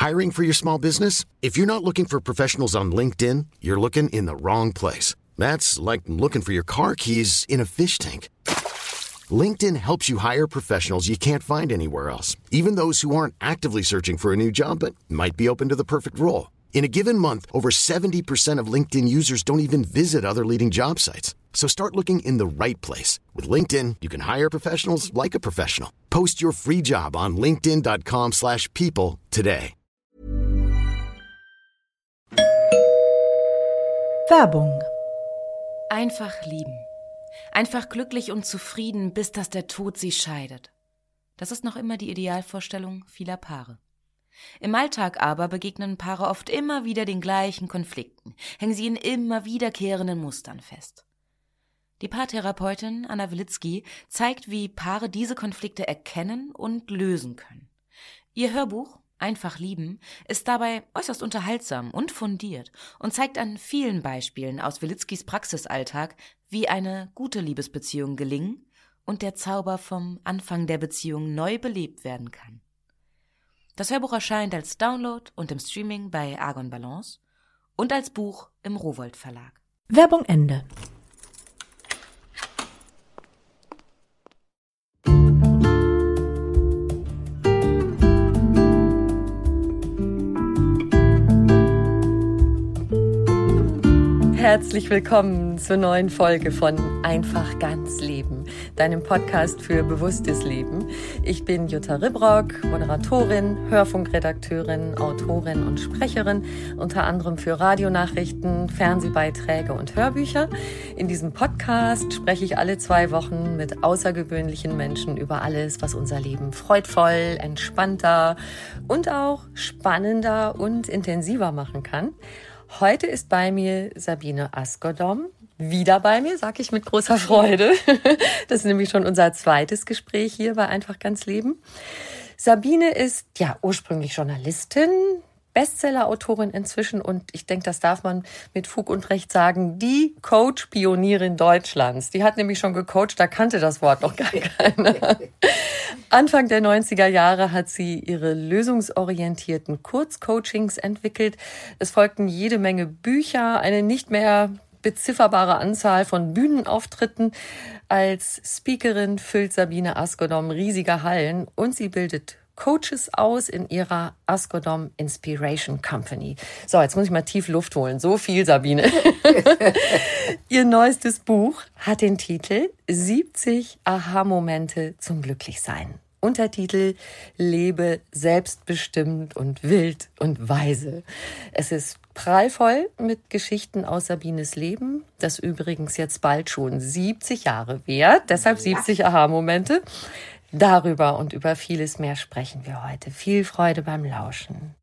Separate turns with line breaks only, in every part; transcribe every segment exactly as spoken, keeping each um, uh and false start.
Hiring for your small business? If you're not looking for professionals on LinkedIn, you're looking in the wrong place. That's like looking for your car keys in a fish tank. LinkedIn helps you hire professionals you can't find anywhere else, even those who aren't actively searching for a new job but might be open to the perfect role. In a given month, over seventy percent of LinkedIn users don't even visit other leading job sites. So start looking in the right place. With LinkedIn, you can hire professionals like a professional. Post your free job on linkedin dot com slash people today.
Werbung.
Einfach lieben. Einfach glücklich und zufrieden, bis dass der Tod sie scheidet. Das ist noch immer die Idealvorstellung vieler Paare. Im Alltag aber begegnen Paare oft immer wieder den gleichen Konflikten, hängen sie in immer wiederkehrenden Mustern fest. Die Paartherapeutin Anna Wilitzki zeigt, wie Paare diese Konflikte erkennen und lösen können. Ihr Hörbuch Einfach lieben ist dabei äußerst unterhaltsam und fundiert und zeigt an vielen Beispielen aus Wilitzkis Praxisalltag, wie eine gute Liebesbeziehung gelingen und der Zauber vom Anfang der Beziehung neu belebt werden kann. Das Hörbuch erscheint als Download und im Streaming bei Argon Balance und als Buch im Rowohlt Verlag.
Werbung Ende. Herzlich willkommen zur neuen Folge von Einfach ganz Leben, deinem Podcast für bewusstes Leben. Ich bin Jutta Ribrock, Moderatorin, Hörfunkredakteurin, Autorin und Sprecherin, unter anderem für Radionachrichten, Fernsehbeiträge und Hörbücher. In diesem Podcast spreche ich alle zwei Wochen mit außergewöhnlichen Menschen über alles, was unser Leben freudvoll, entspannter und auch spannender und intensiver machen kann. Heute ist bei mir Sabine Askodom. Wieder bei mir, sage ich mit großer Freude. Das ist nämlich schon unser zweites Gespräch hier bei Einfach ganz Leben. Sabine ist ja ursprünglich Journalistin, Bestseller-Autorin inzwischen und ich denke, das darf man mit Fug und Recht sagen, die Coach-Pionierin Deutschlands. Die hat nämlich schon gecoacht, da kannte das Wort noch gar keiner. Anfang der neunziger Jahre hat sie ihre lösungsorientierten Kurzcoachings entwickelt. Es folgten jede Menge Bücher, eine nicht mehr bezifferbare Anzahl von Bühnenauftritten. Als Speakerin füllt Sabine Askodom riesige Hallen und sie bildet Coaches aus in ihrer Askodom Inspiration Company. So, jetzt muss ich mal tief Luft holen. So viel, Sabine. Ihr neuestes Buch hat den Titel siebzig Aha-Momente zum Glücklichsein. Untertitel Lebe selbstbestimmt und wild und weise. Es ist prallvoll mit Geschichten aus Sabines Leben, das übrigens jetzt bald schon siebzig Jahre währt, deshalb siebzig Aha-Momente. Darüber und über vieles mehr sprechen wir heute. Viel Freude beim Lauschen.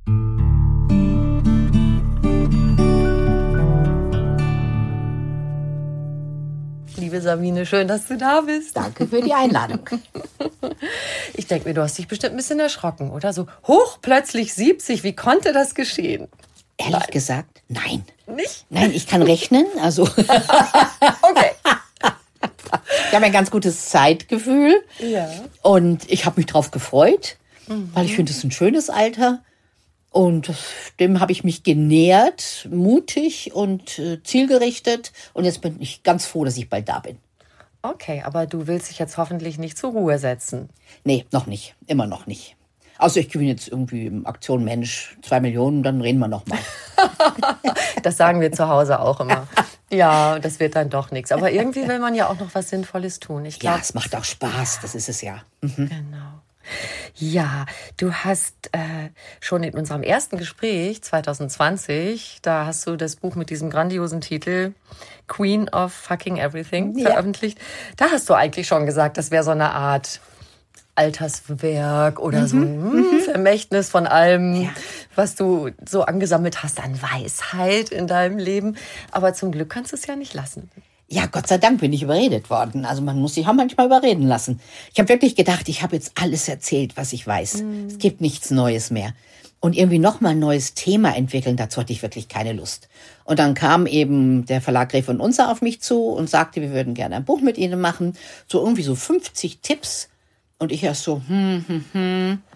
Liebe Sabine, schön, dass du da bist.
Danke für die Einladung.
Ich denke mir, du hast dich bestimmt ein bisschen erschrocken, oder? So hoch plötzlich siebzig, wie konnte das geschehen?
Ehrlich nein. gesagt, nein.
Nicht?
Nein, ich kann rechnen, also...
Okay.
Ich habe ein ganz gutes Zeitgefühl
ja.
und ich habe mich drauf gefreut,
mhm.
weil ich finde, es ist ein schönes Alter und dem habe ich mich genähert, mutig und äh, zielgerichtet und jetzt bin ich ganz froh, dass ich bald da bin.
Okay, aber du willst dich jetzt hoffentlich nicht zur Ruhe setzen.
Nee, noch nicht, immer noch nicht. Außer ich gewinne jetzt irgendwie im Aktion Mensch zwei Millionen, dann reden wir noch mal.
Das sagen wir zu Hause auch immer. Ja, das wird dann doch nichts. Aber irgendwie will man ja auch noch was Sinnvolles tun. Ich glaub,
ja, es macht auch Spaß, das ist es ja. Mhm.
Genau. Ja, du hast äh, schon in unserem ersten Gespräch zwanzig zwanzig, da hast du das Buch mit diesem grandiosen Titel Queen of Fucking Everything ja. veröffentlicht. Da hast du eigentlich schon gesagt, das wäre so eine Art Alterswerk oder mhm. so ein mhm. Vermächtnis von allem, ja. was du so angesammelt hast an Weisheit in deinem Leben. Aber zum Glück kannst du es ja nicht lassen.
Ja, Gott sei Dank bin ich überredet worden. Also man muss sich auch manchmal überreden lassen. Ich habe wirklich gedacht, ich habe jetzt alles erzählt, was ich weiß. Mhm. Es gibt nichts Neues mehr. Und irgendwie nochmal ein neues Thema entwickeln, dazu hatte ich wirklich keine Lust. Und dann kam eben der Verlag Gräfe und Unzer auf mich zu und sagte, wir würden gerne ein Buch mit Ihnen machen. So irgendwie so fünfzig Tipps. Und ich erst so, hm, hm, hm.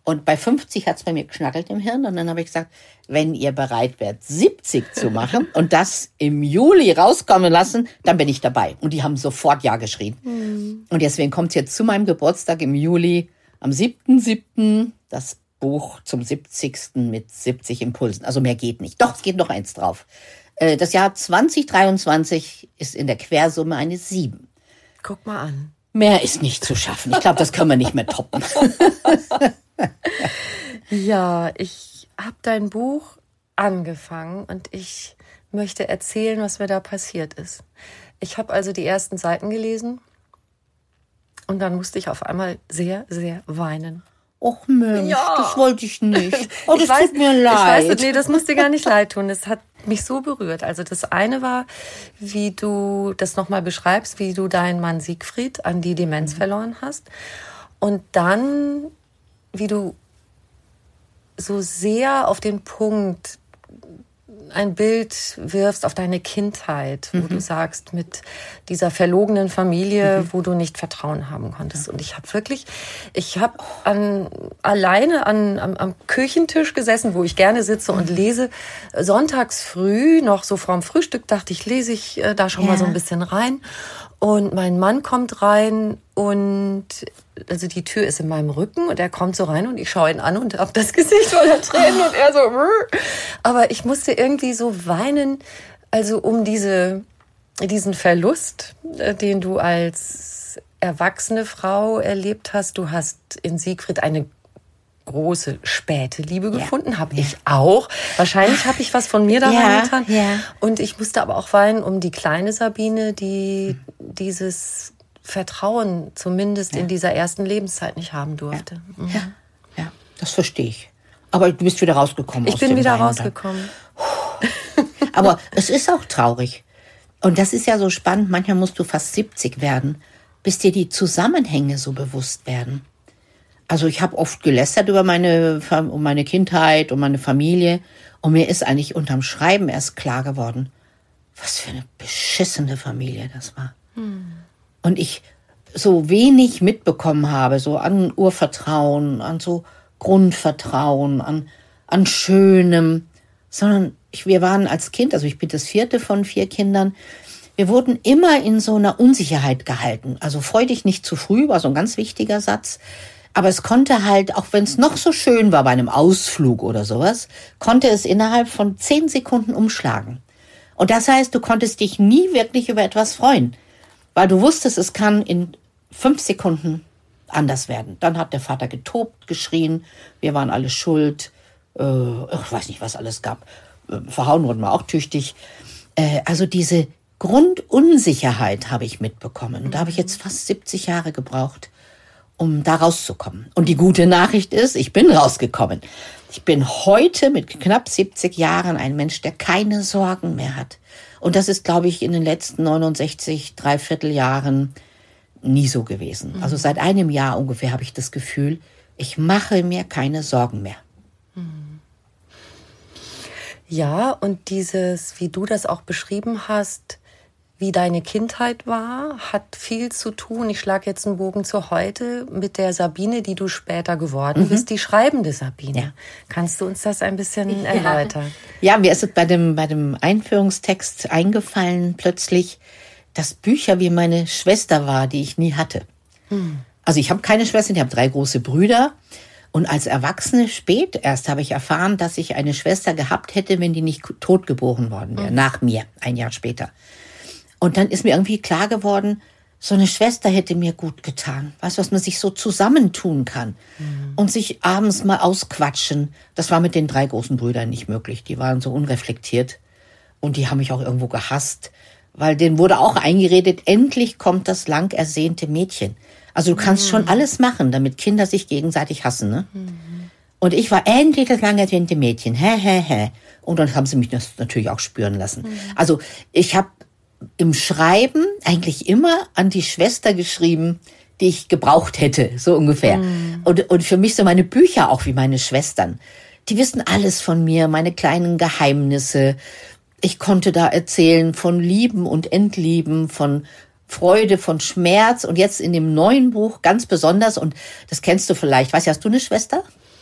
Und bei fünfzig hat es bei mir geschnackelt im Hirn. Und dann habe ich gesagt, wenn ihr bereit wärt, siebzig zu machen und das im Juli rauskommen lassen, dann bin ich dabei. Und die haben sofort Ja geschrien. Mhm. Und deswegen kommt es jetzt zu meinem Geburtstag im Juli, am siebten siebten das Buch zum siebzigsten mit siebzig Impulsen. Also mehr geht nicht. Doch, es geht noch eins drauf. Das Jahr zwanzig dreiundzwanzig ist in der Quersumme eine sieben.
Guck mal an.
Mehr ist nicht zu schaffen. Ich glaube, das können wir nicht mehr toppen.
Ja, ich habe dein Buch angefangen und ich möchte erzählen, was mir da passiert ist. Ich habe also die ersten Seiten gelesen und dann musste ich auf einmal sehr, sehr weinen.
Och Mensch, ja. Das wollte ich nicht. Oh, das
ich weiß,
tut mir leid.
Ich weiß, nee, das muss dir gar nicht leid tun. Es hat mich so berührt. Also das eine war, wie du das nochmal beschreibst, wie du deinen Mann Siegfried an die Demenz mhm. verloren hast. Und dann, wie du so sehr auf den Punkt ein Bild wirfst auf deine Kindheit, wo mhm. du sagst, mit dieser verlogenen Familie, mhm. wo du nicht Vertrauen haben konntest. Und ich habe wirklich, ich habe an, alleine an, am, am Küchentisch gesessen, wo ich gerne sitze und lese. Sonntags früh, noch so vorm Frühstück, dachte ich, lese ich äh, da schon ja. mal so ein bisschen rein. Und mein Mann kommt rein und also die Tür ist in meinem Rücken und er kommt so rein und ich schaue ihn an und habe das Gesicht voller Tränen und er so. Aber ich musste irgendwie so weinen, also um diese diesen Verlust, den du als erwachsene Frau erlebt hast. Du hast in Siegfried eine große späte Liebe gefunden, ja. habe ich auch. Wahrscheinlich habe ich was von mir da reingetan.
Ja, ja.
Und ich musste aber auch weinen um die kleine Sabine, die mhm. dieses Vertrauen zumindest ja. in dieser ersten Lebenszeit nicht haben durfte.
Ja, mhm. ja. ja. Das verstehe ich. Aber du bist wieder rausgekommen.
Ich
aus
bin
dem
wieder
Weinen
rausgekommen.
Aber es ist auch traurig. Und das ist ja so spannend. Manchmal musst du fast siebzig werden, bis dir die Zusammenhänge so bewusst werden. Also ich habe oft gelästert über meine, um meine Kindheit, um meine Familie. Und mir ist eigentlich unterm Schreiben erst klar geworden, was für eine beschissene Familie das war. Hm. Und ich so wenig mitbekommen habe, so an Urvertrauen, an so Grundvertrauen, an, an Schönem. Sondern ich, wir waren als Kind, also ich bin das vierte von vier Kindern, wir wurden immer in so einer Unsicherheit gehalten. Also freu dich nicht zu früh, war so ein ganz wichtiger Satz. Aber es konnte halt, auch wenn es noch so schön war bei einem Ausflug oder sowas, konnte es innerhalb von zehn Sekunden umschlagen. Und das heißt, du konntest dich nie wirklich über etwas freuen, weil du wusstest, es kann in fünf Sekunden anders werden. Dann hat der Vater getobt, geschrien, wir waren alle schuld, äh, ich weiß nicht, was alles gab. Äh, verhauen wurden wir auch tüchtig. Äh, also diese Grundunsicherheit habe ich mitbekommen. Und da habe ich jetzt fast siebzig Jahre gebraucht, um da rauszukommen. Und die gute Nachricht ist, ich bin rausgekommen. Ich bin heute mit knapp siebzig Jahren ein Mensch, der keine Sorgen mehr hat. Und das ist, glaube ich, in den letzten neunundsechzig, dreiviertel Jahren nie so gewesen. Mhm. Also seit einem Jahr ungefähr habe ich das Gefühl, ich mache mir keine Sorgen mehr.
Mhm. Ja, und dieses, wie du das auch beschrieben hast, wie deine Kindheit war, hat viel zu tun. Ich schlage jetzt einen Bogen zu heute mit der Sabine, die du später geworden mhm. bist, die schreibende Sabine. Ja. Kannst du uns das ein bisschen ja. erläutern?
Ja, mir ist es bei dem, bei dem Einführungstext eingefallen plötzlich, dass Bücher wie meine Schwester war, die ich nie hatte. Hm. Also ich habe keine Schwester, ich habe drei große Brüder. Und als Erwachsene spät erst habe ich erfahren, dass ich eine Schwester gehabt hätte, wenn die nicht tot geboren worden wäre, hm. nach mir, ein Jahr später. Und dann ist mir irgendwie klar geworden, so eine Schwester hätte mir gut getan. Weißt du, was man sich so zusammentun kann mhm. und sich abends mal ausquatschen. Das war mit den drei großen Brüdern nicht möglich. Die waren so unreflektiert und die haben mich auch irgendwo gehasst, weil denen wurde auch eingeredet, endlich kommt das lang ersehnte Mädchen. Also du kannst mhm. schon alles machen, damit Kinder sich gegenseitig hassen. Ne? Mhm. Und ich war endlich das lang ersehnte Mädchen. Hä, hä, hä. Und dann haben sie mich das natürlich auch spüren lassen. Mhm. Also ich habe im Schreiben eigentlich immer an die Schwester geschrieben, die ich gebraucht hätte, so ungefähr. Mm. Und, und für mich so meine Bücher auch wie meine Schwestern. Die wissen alles von mir, meine kleinen Geheimnisse. Ich konnte da erzählen von Lieben und Entlieben, von Freude, von Schmerz. Und jetzt in dem neuen Buch ganz besonders, und das kennst du vielleicht. Weißt du, hast du eine Schwester?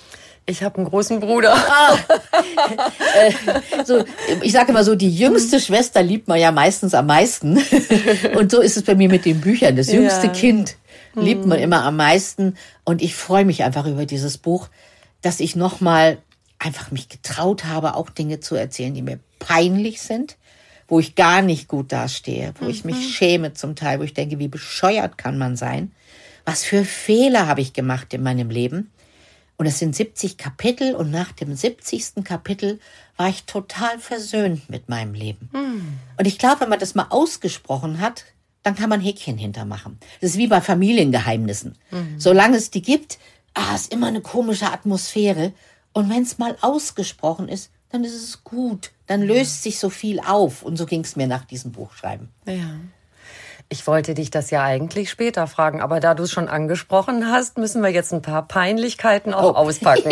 Ich habe einen großen Bruder.
Ah, äh, so, ich sage immer so, die jüngste Schwester liebt man ja meistens am meisten. Und so ist es bei mir mit den Büchern. Das jüngste ja. Kind liebt man immer am meisten. Und ich freue mich einfach über dieses Buch, dass ich nochmal einfach mich getraut habe, auch Dinge zu erzählen, die mir peinlich sind, wo ich gar nicht gut dastehe, wo mhm. ich mich schäme zum Teil, wo ich denke, wie bescheuert kann man sein? Was für Fehler habe ich gemacht in meinem Leben? Und es sind siebzig Kapitel und nach dem siebzigsten Kapitel war ich total versöhnt mit meinem Leben. Mhm. Und ich glaube, wenn man das mal ausgesprochen hat, dann kann man Häkchen hintermachen. Das ist wie bei Familiengeheimnissen. Mhm. Solange es die gibt, ah, ist immer eine komische Atmosphäre. Und wenn es mal ausgesprochen ist, dann ist es gut. Dann löst ja. sich so viel auf. Und so ging es mir nach diesem Buchschreiben.
Ja. Ich wollte dich das ja eigentlich später fragen, aber da du es schon angesprochen hast, müssen wir jetzt ein paar Peinlichkeiten auch oh. auspacken.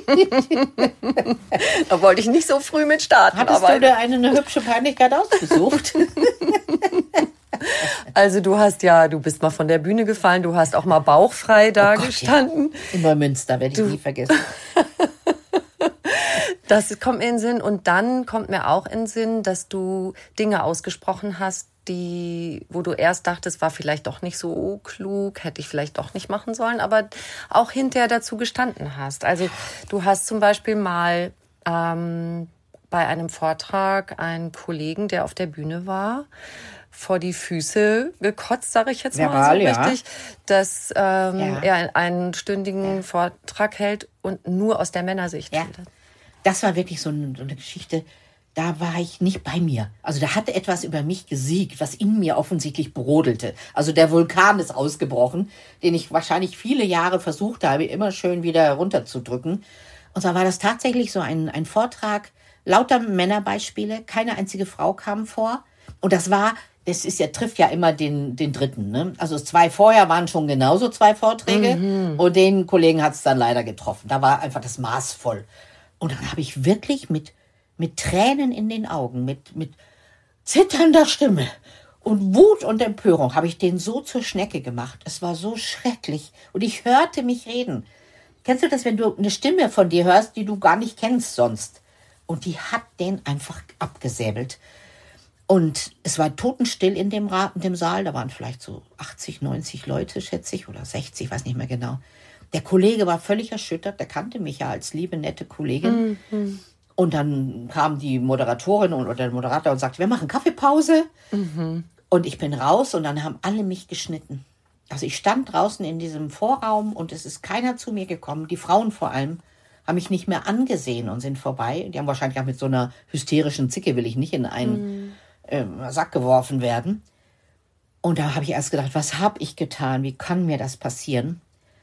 Da wollte ich nicht so früh mit starten.
Hattest aber du dir eine, eine hübsche Peinlichkeit ausgesucht?
Also du hast ja, du bist mal von der Bühne gefallen, du hast auch mal bauchfrei da oh Gott, gestanden.
Ja. In Neumünster, werde ich du. nie vergessen.
Das kommt mir in den Sinn und dann kommt mir auch in den Sinn, dass du Dinge ausgesprochen hast, die, wo du erst dachtest, war vielleicht doch nicht so klug, hätte ich vielleicht doch nicht machen sollen, aber auch hinterher dazu gestanden hast. Also du hast zum Beispiel mal ähm, bei einem Vortrag einen Kollegen, der auf der Bühne war, vor die Füße gekotzt, sage ich jetzt mal so richtig, ja. dass ähm, ja. er einen stündigen ja. Vortrag hält und nur aus der Männersicht
ja.
redet.
Das war wirklich so eine, so eine Geschichte, da war ich nicht bei mir. Also da hatte etwas über mich gesiegt, was in mir offensichtlich brodelte. Also der Vulkan ist ausgebrochen, den ich wahrscheinlich viele Jahre versucht habe, immer schön wieder runterzudrücken. Und zwar war das tatsächlich so ein, ein Vortrag, lauter Männerbeispiele, keine einzige Frau kam vor. Und das war, das ist ja, trifft ja immer den, den Dritten. Ne? Also zwei vorher waren schon genauso zwei Vorträge. Mhm. Und den Kollegen hat es dann leider getroffen. Da war einfach das Maß voll. Und dann habe ich wirklich mit mit Tränen in den Augen, mit, mit zitternder Stimme und Wut und Empörung habe ich den so zur Schnecke gemacht. Es war so schrecklich. Und ich hörte mich reden. Kennst du das, wenn du eine Stimme von dir hörst, die du gar nicht kennst sonst? Und die hat den einfach abgesäbelt. Und es war totenstill in dem, Ra- in dem Saal. Da waren vielleicht so achtzig, neunzig Leute, schätze ich, oder sechzig, weiß nicht mehr genau. Der Kollege war völlig erschüttert. Der kannte mich ja als liebe, nette Kollegin. Mhm. Und dann kam die Moderatorin oder der Moderator und sagte, wir machen Kaffeepause. Mhm. Und ich bin raus und dann haben alle mich geschnitten. Also ich stand draußen in diesem Vorraum und es ist keiner zu mir gekommen. Die Frauen vor allem haben mich nicht mehr angesehen und sind vorbei. Die haben wahrscheinlich auch mit so einer hysterischen Zicke, will ich nicht in einen mhm. äh, Sack geworfen werden. Und da habe ich erst gedacht, was habe ich getan? Wie kann mir das passieren?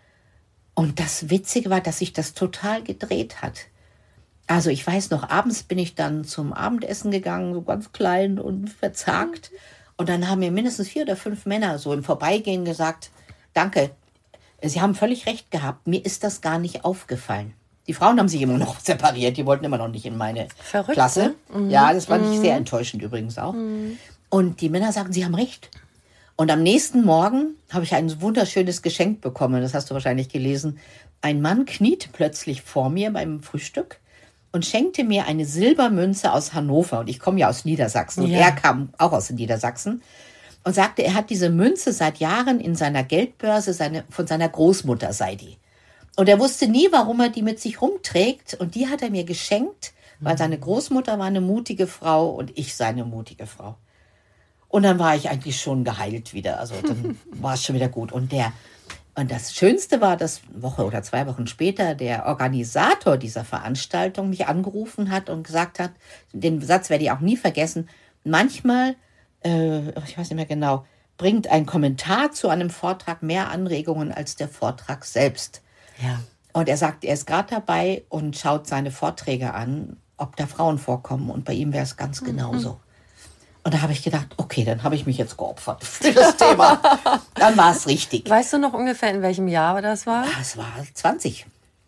Und das Witzige war, dass sich das total gedreht hat. Also ich weiß noch, abends bin ich dann zum Abendessen gegangen, so ganz klein und verzagt. Und dann haben mir mindestens vier oder fünf Männer so im Vorbeigehen gesagt, danke, Sie haben völlig recht gehabt, mir ist das gar nicht aufgefallen. Die Frauen haben sich immer noch separiert, die wollten immer noch nicht in meine Verrückt, Klasse. Mhm. Ja, das fand mhm. ich sehr enttäuschend übrigens auch. Mhm. Und die Männer sagten, Sie haben recht. Und am nächsten Morgen habe ich ein wunderschönes Geschenk bekommen, das hast du wahrscheinlich gelesen. Ein Mann kniet plötzlich vor mir beim Frühstück und schenkte mir eine Silbermünze aus Hannover. Und ich komme ja aus Niedersachsen. Ja. Und er kam auch aus Niedersachsen. Und sagte, er hat diese Münze seit Jahren in seiner Geldbörse, seine, von seiner Großmutter sei die. Und er wusste nie, warum er die mit sich rumträgt. Und die hat er mir geschenkt, weil seine Großmutter war eine mutige Frau und ich seine mutige Frau. Und dann war ich eigentlich schon geheilt wieder. Also dann war es schon wieder gut. Und der Und das Schönste war, dass eine Woche oder zwei Wochen später der Organisator dieser Veranstaltung mich angerufen hat und gesagt hat, den Satz werde ich auch nie vergessen, manchmal, äh, ich weiß nicht mehr genau, bringt ein Kommentar zu einem Vortrag mehr Anregungen als der Vortrag selbst. Ja. Und er sagt, er ist gerade dabei und schaut seine Vorträge an, ob da Frauen vorkommen. Und bei ihm wäre es ganz genauso. Mhm. Und da habe ich gedacht, okay, dann habe ich mich jetzt geopfert für das Thema. Dann war es richtig.
Weißt du noch ungefähr, in welchem Jahr das war?
Das war zwanzig.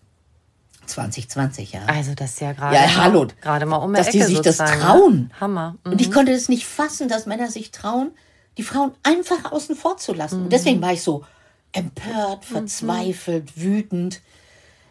zwanzig zwanzig, ja.
Also das ist ja gerade
ja, hallo.
gerade mal um
Dass
Ecke
die sich
sozusagen.
Das trauen.
Hammer. Mhm.
Und ich konnte das nicht fassen, dass Männer sich trauen, die Frauen einfach außen vor zu lassen. Mhm. Und deswegen war ich so empört, verzweifelt, mhm. wütend.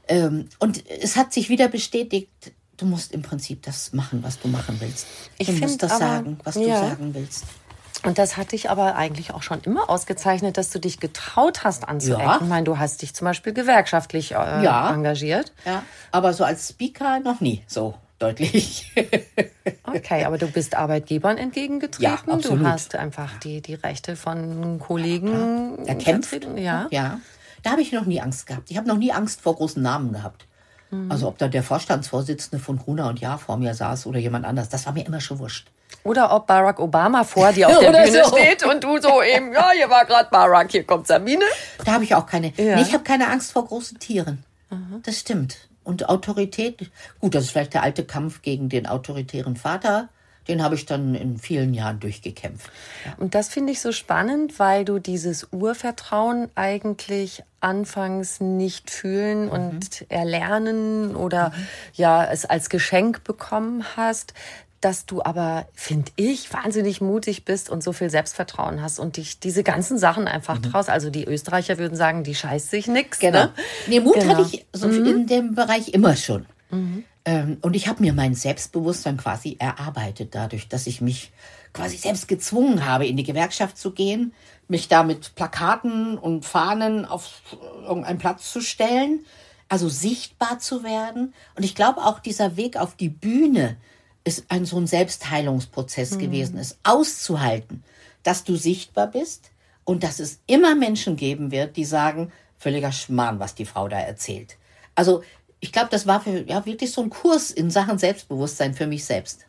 Ähm, und es hat sich wieder bestätigt, du musst im Prinzip das machen, was du machen willst.
Ich
du musst
find
das
aber,
sagen, was
ja.
du sagen willst.
Und das hat dich aber eigentlich auch schon immer ausgezeichnet, dass du dich getraut hast anzuecken.
Ja.
Ich meine, du hast dich zum Beispiel gewerkschaftlich äh,
Ja.
engagiert.
Ja, aber so als Speaker noch nie so deutlich.
Okay, aber du bist Arbeitgebern entgegengetreten.
Ja, absolut.
Du hast einfach die, die Rechte von Kollegen
Erkämpft.
vertreten. Ja.
Ja. Da habe ich noch nie Angst gehabt. Ich habe noch nie Angst vor großen Namen gehabt. Mhm. Also ob da der Vorstandsvorsitzende von Gruner und Jahr vor mir saß oder jemand anders, das war mir immer schon wurscht.
Oder ob Barack Obama vor dir auf der
Oder
Bühne
so.
steht und du so eben, ja, hier war gerade Barack, hier kommt Sabine.
Da habe ich auch keine,
Ja.
nee, ich habe keine Angst vor großen Tieren. Das stimmt. Und Autorität, gut, das ist vielleicht der alte Kampf gegen den autoritären Vater, den habe ich dann in vielen Jahren durchgekämpft. Ja.
Und das finde ich so spannend, weil du dieses Urvertrauen eigentlich anfangs nicht fühlen und erlernen oder
Mhm.
ja es als Geschenk bekommen hast, dass du aber, finde ich, wahnsinnig mutig bist und so viel Selbstvertrauen hast und dich diese ganzen Sachen einfach traust. Also die Österreicher würden sagen, die scheißt sich nix.
Mhm. Genau.
Ne?
Nee, Mut
Genau.
hatte ich so in dem Bereich immer schon. Ähm, und ich habe mir mein Selbstbewusstsein quasi erarbeitet dadurch, dass ich mich quasi selbst gezwungen habe, in die Gewerkschaft zu gehen, mich da mit Plakaten und Fahnen auf irgendeinen Platz zu stellen, also sichtbar zu werden. Und ich glaube auch, dieser Weg auf die Bühne ist ein so ein Selbstheilungsprozess gewesen, es auszuhalten, dass du sichtbar bist und dass es immer Menschen geben wird, die sagen, völliger Schmarrn, was die Frau da erzählt. Also ich glaube, das war für, ja, wirklich so ein Kurs in Sachen Selbstbewusstsein für mich selbst.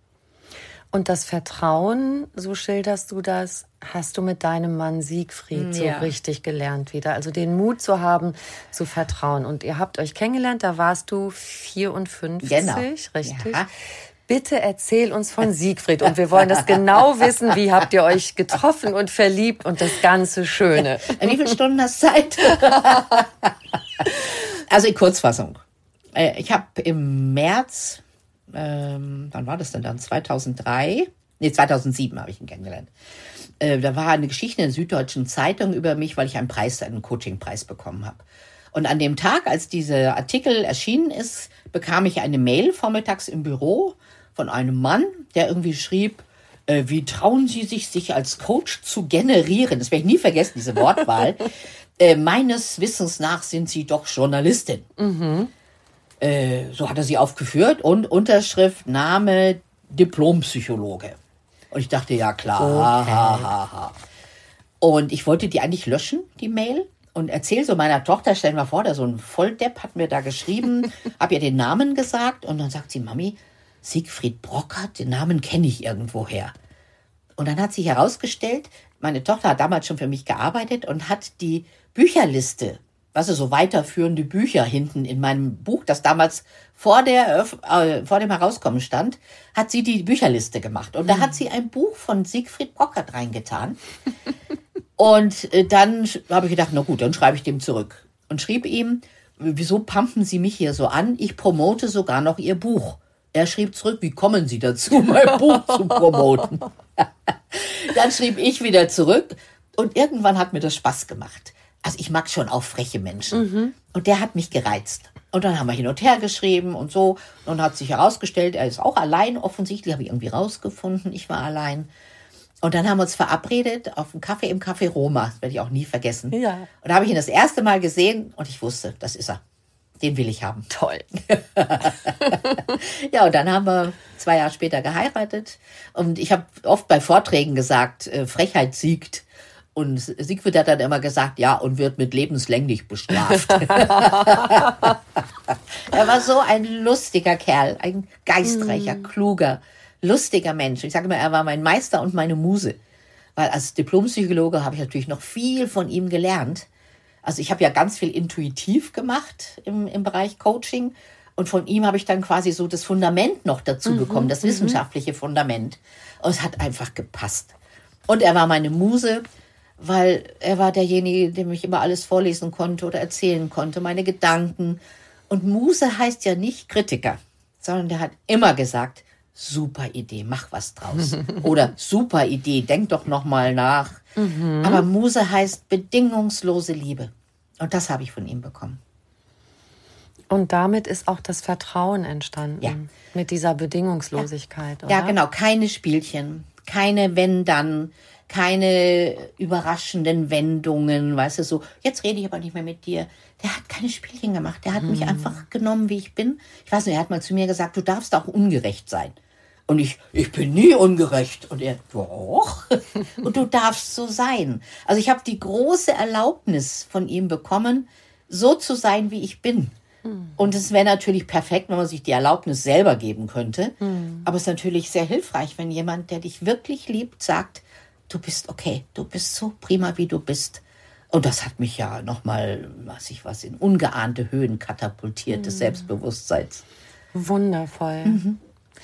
Und das Vertrauen, so schilderst du das, hast du mit deinem Mann Siegfried so
Ja.
richtig gelernt wieder. Also den Mut zu haben, zu vertrauen. Und ihr habt euch kennengelernt, da warst du vierundfünfzig,
Genau.
richtig?
Ja.
Bitte erzähl uns von Siegfried. Und wir wollen das genau wissen. Wie habt ihr euch getroffen und verliebt und das ganze Schöne?
Wie viele Stunden hast du Zeit? Also in Kurzfassung. Äh, Ich habe im März, ähm, wann war das denn dann? zweitausenddrei? Nee, zweitausendsieben habe ich ihn kennengelernt. Äh, da war eine Geschichte in der Süddeutschen Zeitung über mich, weil ich einen Preis, einen Coachingpreis bekommen habe. Und an dem Tag, als dieser Artikel erschienen ist, bekam ich eine Mail vormittags im Büro von einem Mann, der irgendwie schrieb, äh, wie trauen Sie sich, sich als Coach zu generieren? Das werde ich nie vergessen, diese Wortwahl. äh, meines Wissens nach sind Sie doch Journalistin.
Mhm.
Äh, so hat er sie aufgeführt und Unterschrift, Name, Diplompsychologe. Und ich dachte, ja klar,
Okay.
ha, ha, ha. Und ich wollte die eigentlich löschen, die Mail. Und erzähl so meiner Tochter, stell dir mal vor, der so ein Volldepp hat mir da geschrieben, hab ihr den Namen gesagt und dann sagt sie, Mami, Siegfried Brockert, den Namen kenne ich irgendwoher. Und dann hat sich herausgestellt, meine Tochter hat damals schon für mich gearbeitet und hat die Bücherliste, was ist so weiterführende Bücher hinten in meinem Buch, das damals vor, der, äh, vor dem Herauskommen stand, hat sie die Bücherliste gemacht. Und da hat sie ein Buch von Siegfried Brockert reingetan. Und äh, dann habe ich gedacht, na gut, dann schreibe ich dem zurück. Und schrieb ihm, wieso pumpen Sie mich hier so an? Ich promote sogar noch Ihr Buch. Er schrieb zurück, wie kommen Sie dazu, mein Buch zu promoten? Dann schrieb ich wieder zurück und irgendwann hat mir das Spaß gemacht. Also ich mag schon auch freche Menschen. Mhm. Und der hat mich gereizt. Und dann haben wir hin und her geschrieben und so. Und hat sich herausgestellt, er ist auch allein offensichtlich, habe ich irgendwie rausgefunden, ich war allein. Und dann haben wir uns verabredet auf einen Kaffee im Café Roma. Das werde ich auch nie vergessen.
Ja.
Und da habe ich ihn das erste Mal gesehen und ich wusste, das ist er. Den will ich haben.
Toll.
Ja, und dann haben wir zwei Jahre später geheiratet. Und ich habe oft bei Vorträgen gesagt, äh, Frechheit siegt. Und Siegfried hat dann immer gesagt, ja, und wird mit lebenslänglich bestraft. Er war so ein lustiger Kerl, ein geistreicher, mm. kluger, lustiger Mensch. Ich sage immer, er war mein Meister und meine Muse. Weil als Diplompsychologe habe ich natürlich noch viel von ihm gelernt. Also ich habe ja ganz viel intuitiv gemacht im, im Bereich Coaching. Und von ihm habe ich dann quasi so das Fundament noch dazu mhm, bekommen, das wissenschaftliche Fundament. Und es hat einfach gepasst. Und er war meine Muse, weil er war derjenige, dem ich immer alles vorlesen konnte oder erzählen konnte, meine Gedanken. Und Muse heißt ja nicht Kritiker, sondern der hat immer gesagt, super Idee, mach was draus. Oder super Idee, denk doch noch mal nach. Mhm. Aber Muse heißt bedingungslose Liebe. Und das habe ich von ihm bekommen.
Und damit ist auch das Vertrauen entstanden.
Ja.
Mit dieser Bedingungslosigkeit,
ja.
oder?
Ja, genau. Keine Spielchen, keine Wenn-Dann, keine überraschenden Wendungen, weißt du, so, jetzt rede ich aber nicht mehr mit dir. Der hat keine Spielchen gemacht. Der hat hm. mich einfach genommen, wie ich bin. Ich weiß nicht, er hat mal zu mir gesagt, du darfst auch ungerecht sein. Und ich, ich bin nie ungerecht. Und er, doch. Und du darfst so sein. Also ich habe die große Erlaubnis von ihm bekommen, so zu sein, wie ich bin. Hm. Und es wäre natürlich perfekt, wenn man sich die Erlaubnis selber geben könnte. Hm. Aber es ist natürlich sehr hilfreich, wenn jemand, der dich wirklich liebt, sagt, du bist okay, du bist so prima, wie du bist. Und das hat mich ja nochmal, weiß ich was, in ungeahnte Höhen katapultiert, des mhm. Selbstbewusstseins.
Wundervoll. Mhm.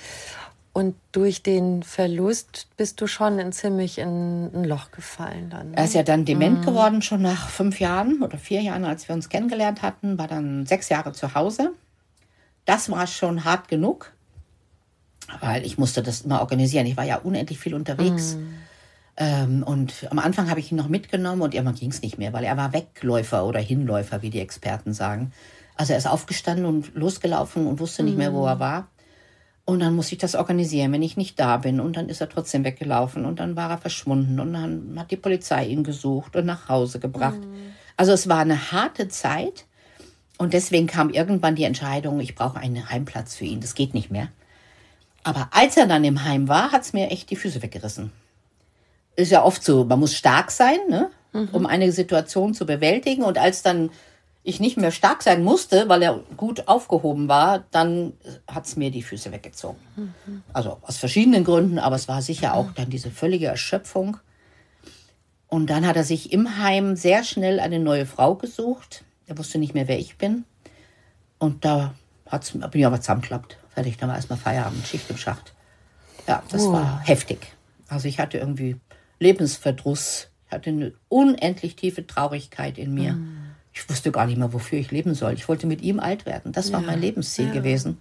Und durch den Verlust bist du schon in ziemlich in ein Loch gefallen dann. Ne?
Er ist ja dann dement mhm. geworden, schon nach fünf Jahren oder vier Jahren, als wir uns kennengelernt hatten, war dann sechs Jahre zu Hause. Das war schon hart genug, weil ich musste das immer organisieren. Ich war ja unendlich viel unterwegs. Mhm. Ähm, und am Anfang habe ich ihn noch mitgenommen und irgendwann ging es nicht mehr, weil er war Wegläufer oder Hinläufer, wie die Experten sagen. Also er ist aufgestanden und losgelaufen und wusste nicht mehr, wo er war. Und dann musste ich das organisieren, wenn ich nicht da bin. Und dann ist er trotzdem weggelaufen und dann war er verschwunden. Und dann hat die Polizei ihn gesucht und nach Hause gebracht. Mhm. Also es war eine harte Zeit. Und deswegen kam irgendwann die Entscheidung, ich brauche einen Heimplatz für ihn. Das geht nicht mehr. Aber als er dann im Heim war, hat es mir echt die Füße weggerissen. Ist ja oft so, man muss stark sein, ne, mhm. um eine Situation zu bewältigen. Und als dann ich nicht mehr stark sein musste, weil er gut aufgehoben war, dann hat es mir die Füße weggezogen. Mhm. Also aus verschiedenen Gründen, aber es war sicher auch dann diese völlige Erschöpfung. Und dann hat er sich im Heim sehr schnell eine neue Frau gesucht. Er wusste nicht mehr, wer ich bin. Und da hat's, bin ich aber zusammengeklappt. Fertig, dann war erstmal Feierabend, Schicht im Schacht. Ja, das oh. war heftig. Also ich hatte irgendwie Lebensverdruss. Ich hatte eine unendlich tiefe Traurigkeit in mir. Mm. Ich wusste gar nicht mehr, wofür ich leben soll. Ich wollte mit ihm alt werden. Das ja. war mein Lebensziel ja. gewesen.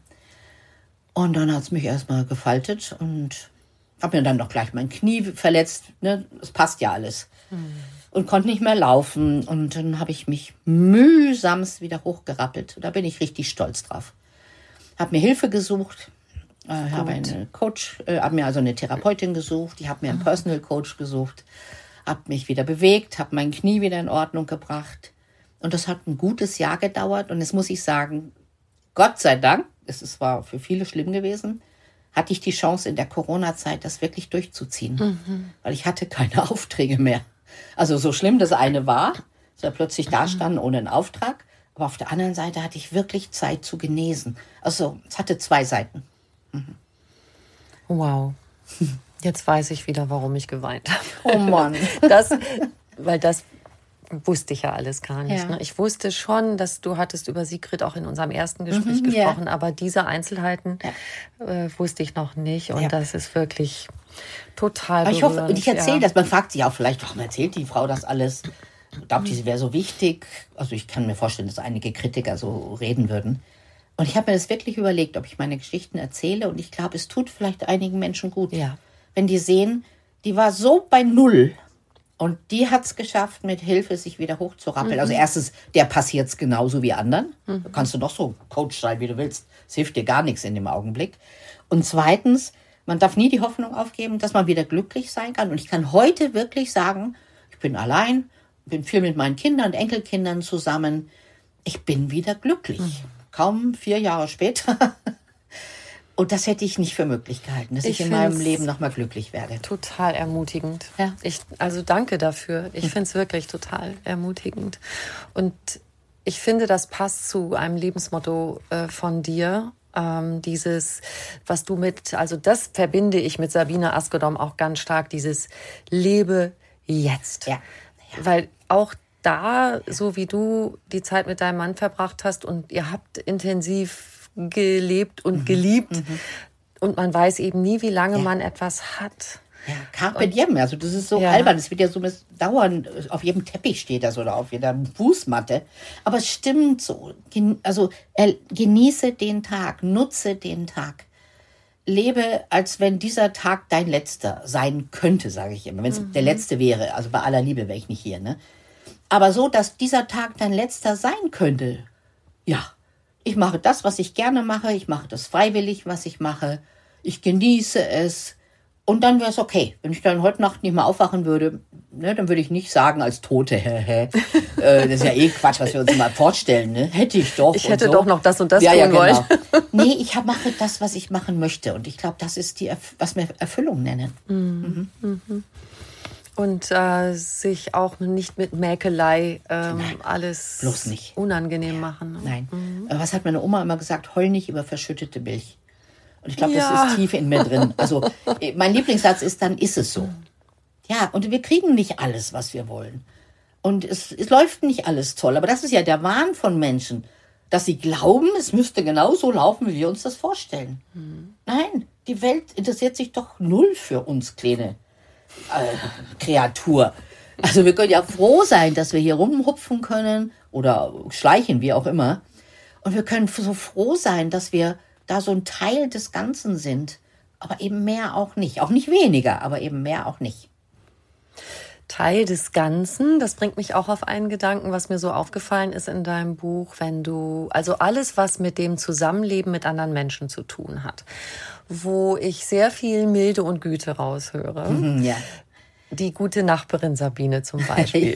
Und dann hat es mich erstmal gefaltet und habe mir dann noch gleich mein Knie verletzt. Ne? Das passt ja alles. Mm. Und konnte nicht mehr laufen. Und dann habe ich mich mühsamst wieder hochgerappelt. Da bin ich richtig stolz drauf. Habe mir Hilfe gesucht. Ich äh, habe eine Coach, äh, habe mir also eine Therapeutin gesucht, ich habe mir einen Personal Coach gesucht, habe mich wieder bewegt, habe mein Knie wieder in Ordnung gebracht. Und das hat ein gutes Jahr gedauert. Und jetzt muss ich sagen, Gott sei Dank, es war für viele schlimm gewesen, hatte ich die Chance in der Corona-Zeit, das wirklich durchzuziehen. Mhm. Weil ich hatte keine Aufträge mehr. Also so schlimm das eine war, dass wir plötzlich da standen ohne einen Auftrag. Aber auf der anderen Seite hatte ich wirklich Zeit zu genesen. Also es hatte zwei Seiten. Mhm.
Wow. Jetzt weiß ich wieder, warum ich geweint habe.
Oh Mann.
Das, weil das wusste ich ja alles gar nicht.
Ja.
Ne? Ich wusste schon, dass du hattest über Sigrid auch in unserem ersten Gespräch mhm, gesprochen, yeah. aber diese Einzelheiten ja. äh, wusste ich noch nicht. Und ja. das ist wirklich total
aber ich
berührend.
hoffe, und ich erzähle
ja.
das. Man fragt sich auch vielleicht, warum erzählt die Frau das alles? Glaubt die, sie wäre so wichtig? Also ich kann mir vorstellen, dass einige Kritiker so reden würden. Und ich habe mir das wirklich überlegt, ob ich meine Geschichten erzähle. Und ich glaube, es tut vielleicht einigen Menschen gut.
Ja.
Wenn die sehen, die war so bei Null. Und die hat es geschafft, mit Hilfe sich wieder hochzurappeln. Mhm. Also erstens, der passiert es genauso wie anderen. Mhm. Da kannst du noch so Coach sein, wie du willst. Es hilft dir gar nichts in dem Augenblick. Und zweitens, man darf nie die Hoffnung aufgeben, dass man wieder glücklich sein kann. Und ich kann heute wirklich sagen, ich bin allein, bin viel mit meinen Kindern und Enkelkindern zusammen. Ich bin wieder glücklich. Mhm. Kaum vier Jahre später. Und das hätte ich nicht für möglich gehalten, dass ich, ich in meinem Leben noch mal glücklich werde.
Total ermutigend.
Ja.
Ich, also danke dafür. Ich finde es wirklich total ermutigend. Und ich finde, das passt zu einem Lebensmotto äh, von dir. Ähm, dieses, was du mit, also das verbinde ich mit Sabine Askedom auch ganz stark, dieses Lebe jetzt.
Ja. Ja.
Weil auch da, so wie du die Zeit mit deinem Mann verbracht hast und ihr habt intensiv gelebt und mhm. geliebt mhm. und man weiß eben nie, wie lange ja. man etwas hat.
Ja, Carpe diem, also das ist so ja. albern, das wird ja so dauernd, auf jedem Teppich steht das oder auf jeder Fußmatte, aber es stimmt so, also genieße den Tag, nutze den Tag, lebe, als wenn dieser Tag dein letzter sein könnte, sage ich immer, wenn es mhm. der letzte wäre, also bei aller Liebe wäre ich nicht hier, ne? Aber so, dass dieser Tag dein letzter sein könnte, ja, Ich mache das, was ich gerne mache. Ich mache das freiwillig, was ich mache. Ich genieße es. Und dann wäre es okay. Wenn ich dann heute Nacht nicht mehr aufwachen würde, ne, dann würde ich nicht sagen als Tote, hä, hä. äh, das ist ja eh Quatsch, was wir uns mal vorstellen. Ne? Hätte ich doch.
Ich hätte
so.
doch noch das und das
ja,
tun
ja, genau.
wollen.
Nee, ich hab, mache das, was ich machen möchte. Und ich glaube, das ist die, was wir Erfüllung nennen.
Mhm. Mhm. Und äh, sich auch nicht mit Mäkelei ähm, alles
bloß nicht.
unangenehm machen.
Nein. Mhm. Was hat meine Oma immer gesagt? Heul nicht über verschüttete Milch. Und ich glaube,
ja.
das ist tief in mir drin. Also mein Lieblingssatz ist, dann ist es so. Ja, und wir kriegen nicht alles, was wir wollen. Und es, es läuft nicht alles toll. Aber das ist ja der Wahn von Menschen, dass sie glauben, es müsste genau so laufen, wie wir uns das vorstellen. Mhm. Nein, die Welt interessiert sich doch null für uns kleine äh, Kreatur. Also wir können ja froh sein, dass wir hier rumhupfen können oder schleichen, wie auch immer. Und wir können so froh sein, dass wir da so ein Teil des Ganzen sind, aber eben mehr auch nicht. Auch nicht weniger, aber eben mehr auch nicht.
Teil des Ganzen, das bringt mich auch auf einen Gedanken, was mir so aufgefallen ist in deinem Buch, wenn du, also alles, was mit dem Zusammenleben mit anderen Menschen zu tun hat, wo ich sehr viel Milde und Güte raushöre.
Mhm, ja.
Die gute Nachbarin Sabine zum Beispiel.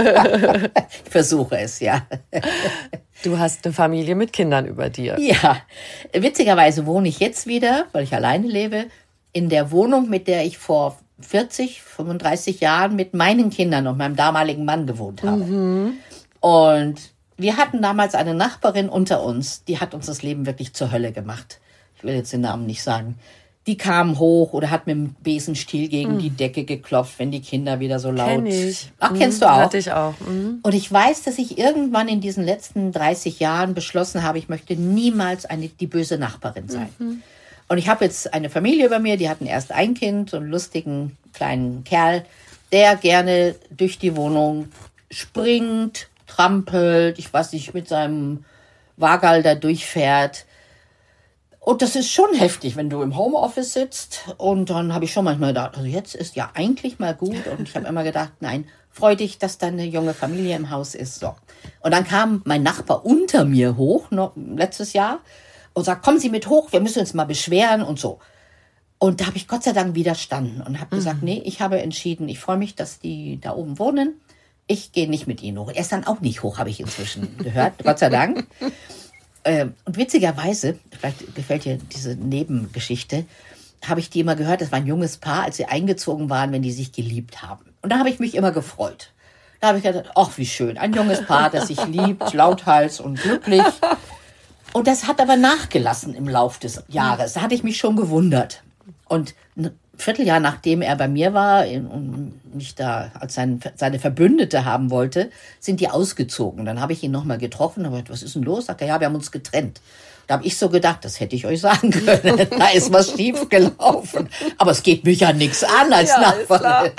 Ich versuche es, ja.
Du hast eine Familie mit Kindern über dir.
Ja, witzigerweise wohne ich jetzt wieder, weil ich alleine lebe, in der Wohnung, mit der ich vor vierzig, fünfunddreißig Jahren mit meinen Kindern und meinem damaligen Mann gewohnt habe. Mhm. Und wir hatten damals eine Nachbarin unter uns, die hat uns das Leben wirklich zur Hölle gemacht. Ich will jetzt den Namen nicht sagen. Die kam hoch oder hat mit dem Besenstiel gegen mhm. die Decke geklopft, wenn die Kinder wieder so laut...
Kenn ich.
Ach,
mhm.
kennst du auch?
Hatte ich auch. Mhm.
Und ich weiß, dass ich irgendwann in diesen letzten dreißig Jahren beschlossen habe, ich möchte niemals eine, die böse Nachbarin sein. Mhm. Und ich habe jetzt eine Familie über mir, die hatten erst ein Kind, so einen lustigen kleinen Kerl, der gerne durch die Wohnung springt, trampelt, ich weiß nicht, mit seinem Wagal da durchfährt. Und das ist schon heftig, wenn du im Homeoffice sitzt. Und dann habe ich schon manchmal gedacht, also jetzt ist ja eigentlich mal gut. Und ich habe immer gedacht, nein, freu dich, dass deine junge Familie im Haus ist. So. Und dann kam mein Nachbar unter mir hoch, noch letztes Jahr, und sagt, kommen Sie mit hoch, wir müssen uns mal beschweren und so. Und da habe ich Gott sei Dank widerstanden und habe mhm. gesagt, nee, ich habe entschieden, ich freue mich, dass die da oben wohnen. Ich gehe nicht mit ihnen hoch. Er ist dann auch nicht hoch, habe ich inzwischen gehört, Gott sei Dank. Und witzigerweise, vielleicht gefällt dir diese Nebengeschichte, habe ich die immer gehört, das war ein junges Paar, als sie eingezogen waren, wenn die sich geliebt haben. Und da habe ich mich immer gefreut. Da habe ich gedacht, ach, wie schön, ein junges Paar, das sich liebt, lauthals und glücklich. Und das hat aber nachgelassen im Lauf des Jahres. Da hatte ich mich schon gewundert. Und ein Vierteljahr nachdem er bei mir war und mich da als sein, seine Verbündete haben wollte, sind die ausgezogen. Dann habe ich ihn nochmal getroffen und gesagt, was ist denn los? Sagt er, ja, wir haben uns getrennt. Da habe ich so gedacht, das hätte ich euch sagen können. Da ist was schief gelaufen. Aber es geht mich ja nichts an als ja, Nachbarin.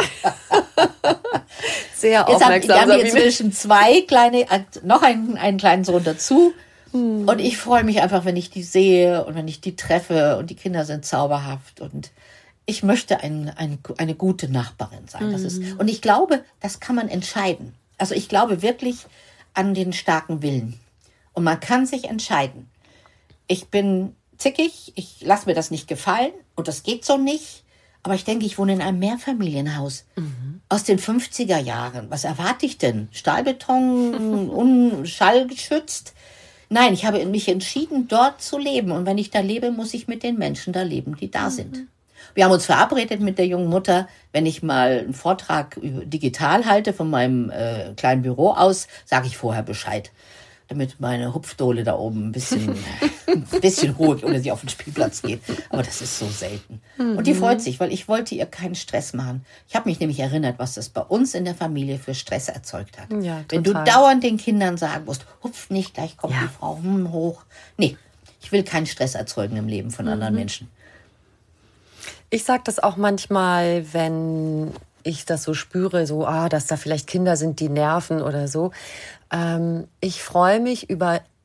Sehr aufmerksam.
Jetzt haben wir inzwischen zwei kleine, noch einen, einen kleinen Sohn dazu. Hm. Und ich freue mich einfach, wenn ich die sehe und wenn ich die treffe. Und die Kinder sind zauberhaft. Und ich möchte ein, ein, eine gute Nachbarin sein. Das ist, und ich glaube, das kann man entscheiden. Also ich glaube wirklich an den starken Willen. Und man kann sich entscheiden. Ich bin zickig, ich lasse mir das nicht gefallen und das geht so nicht. Aber ich denke, ich wohne in einem Mehrfamilienhaus mhm. aus den fünfziger Jahren. Was erwarte ich denn? Stahlbeton, unschallgeschützt? Nein, ich habe mich entschieden, dort zu leben. Und wenn ich da lebe, muss ich mit den Menschen da leben, die da mhm. sind. Wir haben uns verabredet mit der jungen Mutter, wenn ich mal einen Vortrag digital halte von meinem äh, kleinen Büro aus, sage ich vorher Bescheid, damit meine Hupfdohle da oben ein bisschen, ein bisschen ruhig oder sie auf den Spielplatz geht. Aber das ist so selten. Mhm. Und die freut sich, weil ich wollte ihr keinen Stress machen. Ich habe mich nämlich erinnert, was das bei uns in der Familie für Stress erzeugt hat. Ja, wenn du dauernd den Kindern sagen musst, hupf nicht, gleich kommt ja. die Frau hm, hoch. Nee, ich will keinen Stress erzeugen im Leben von mhm. anderen Menschen.
Ich sage das auch manchmal, wenn ich das so spüre, so, ah, dass da vielleicht Kinder sind, die nerven oder so. Ähm, ich freue mich über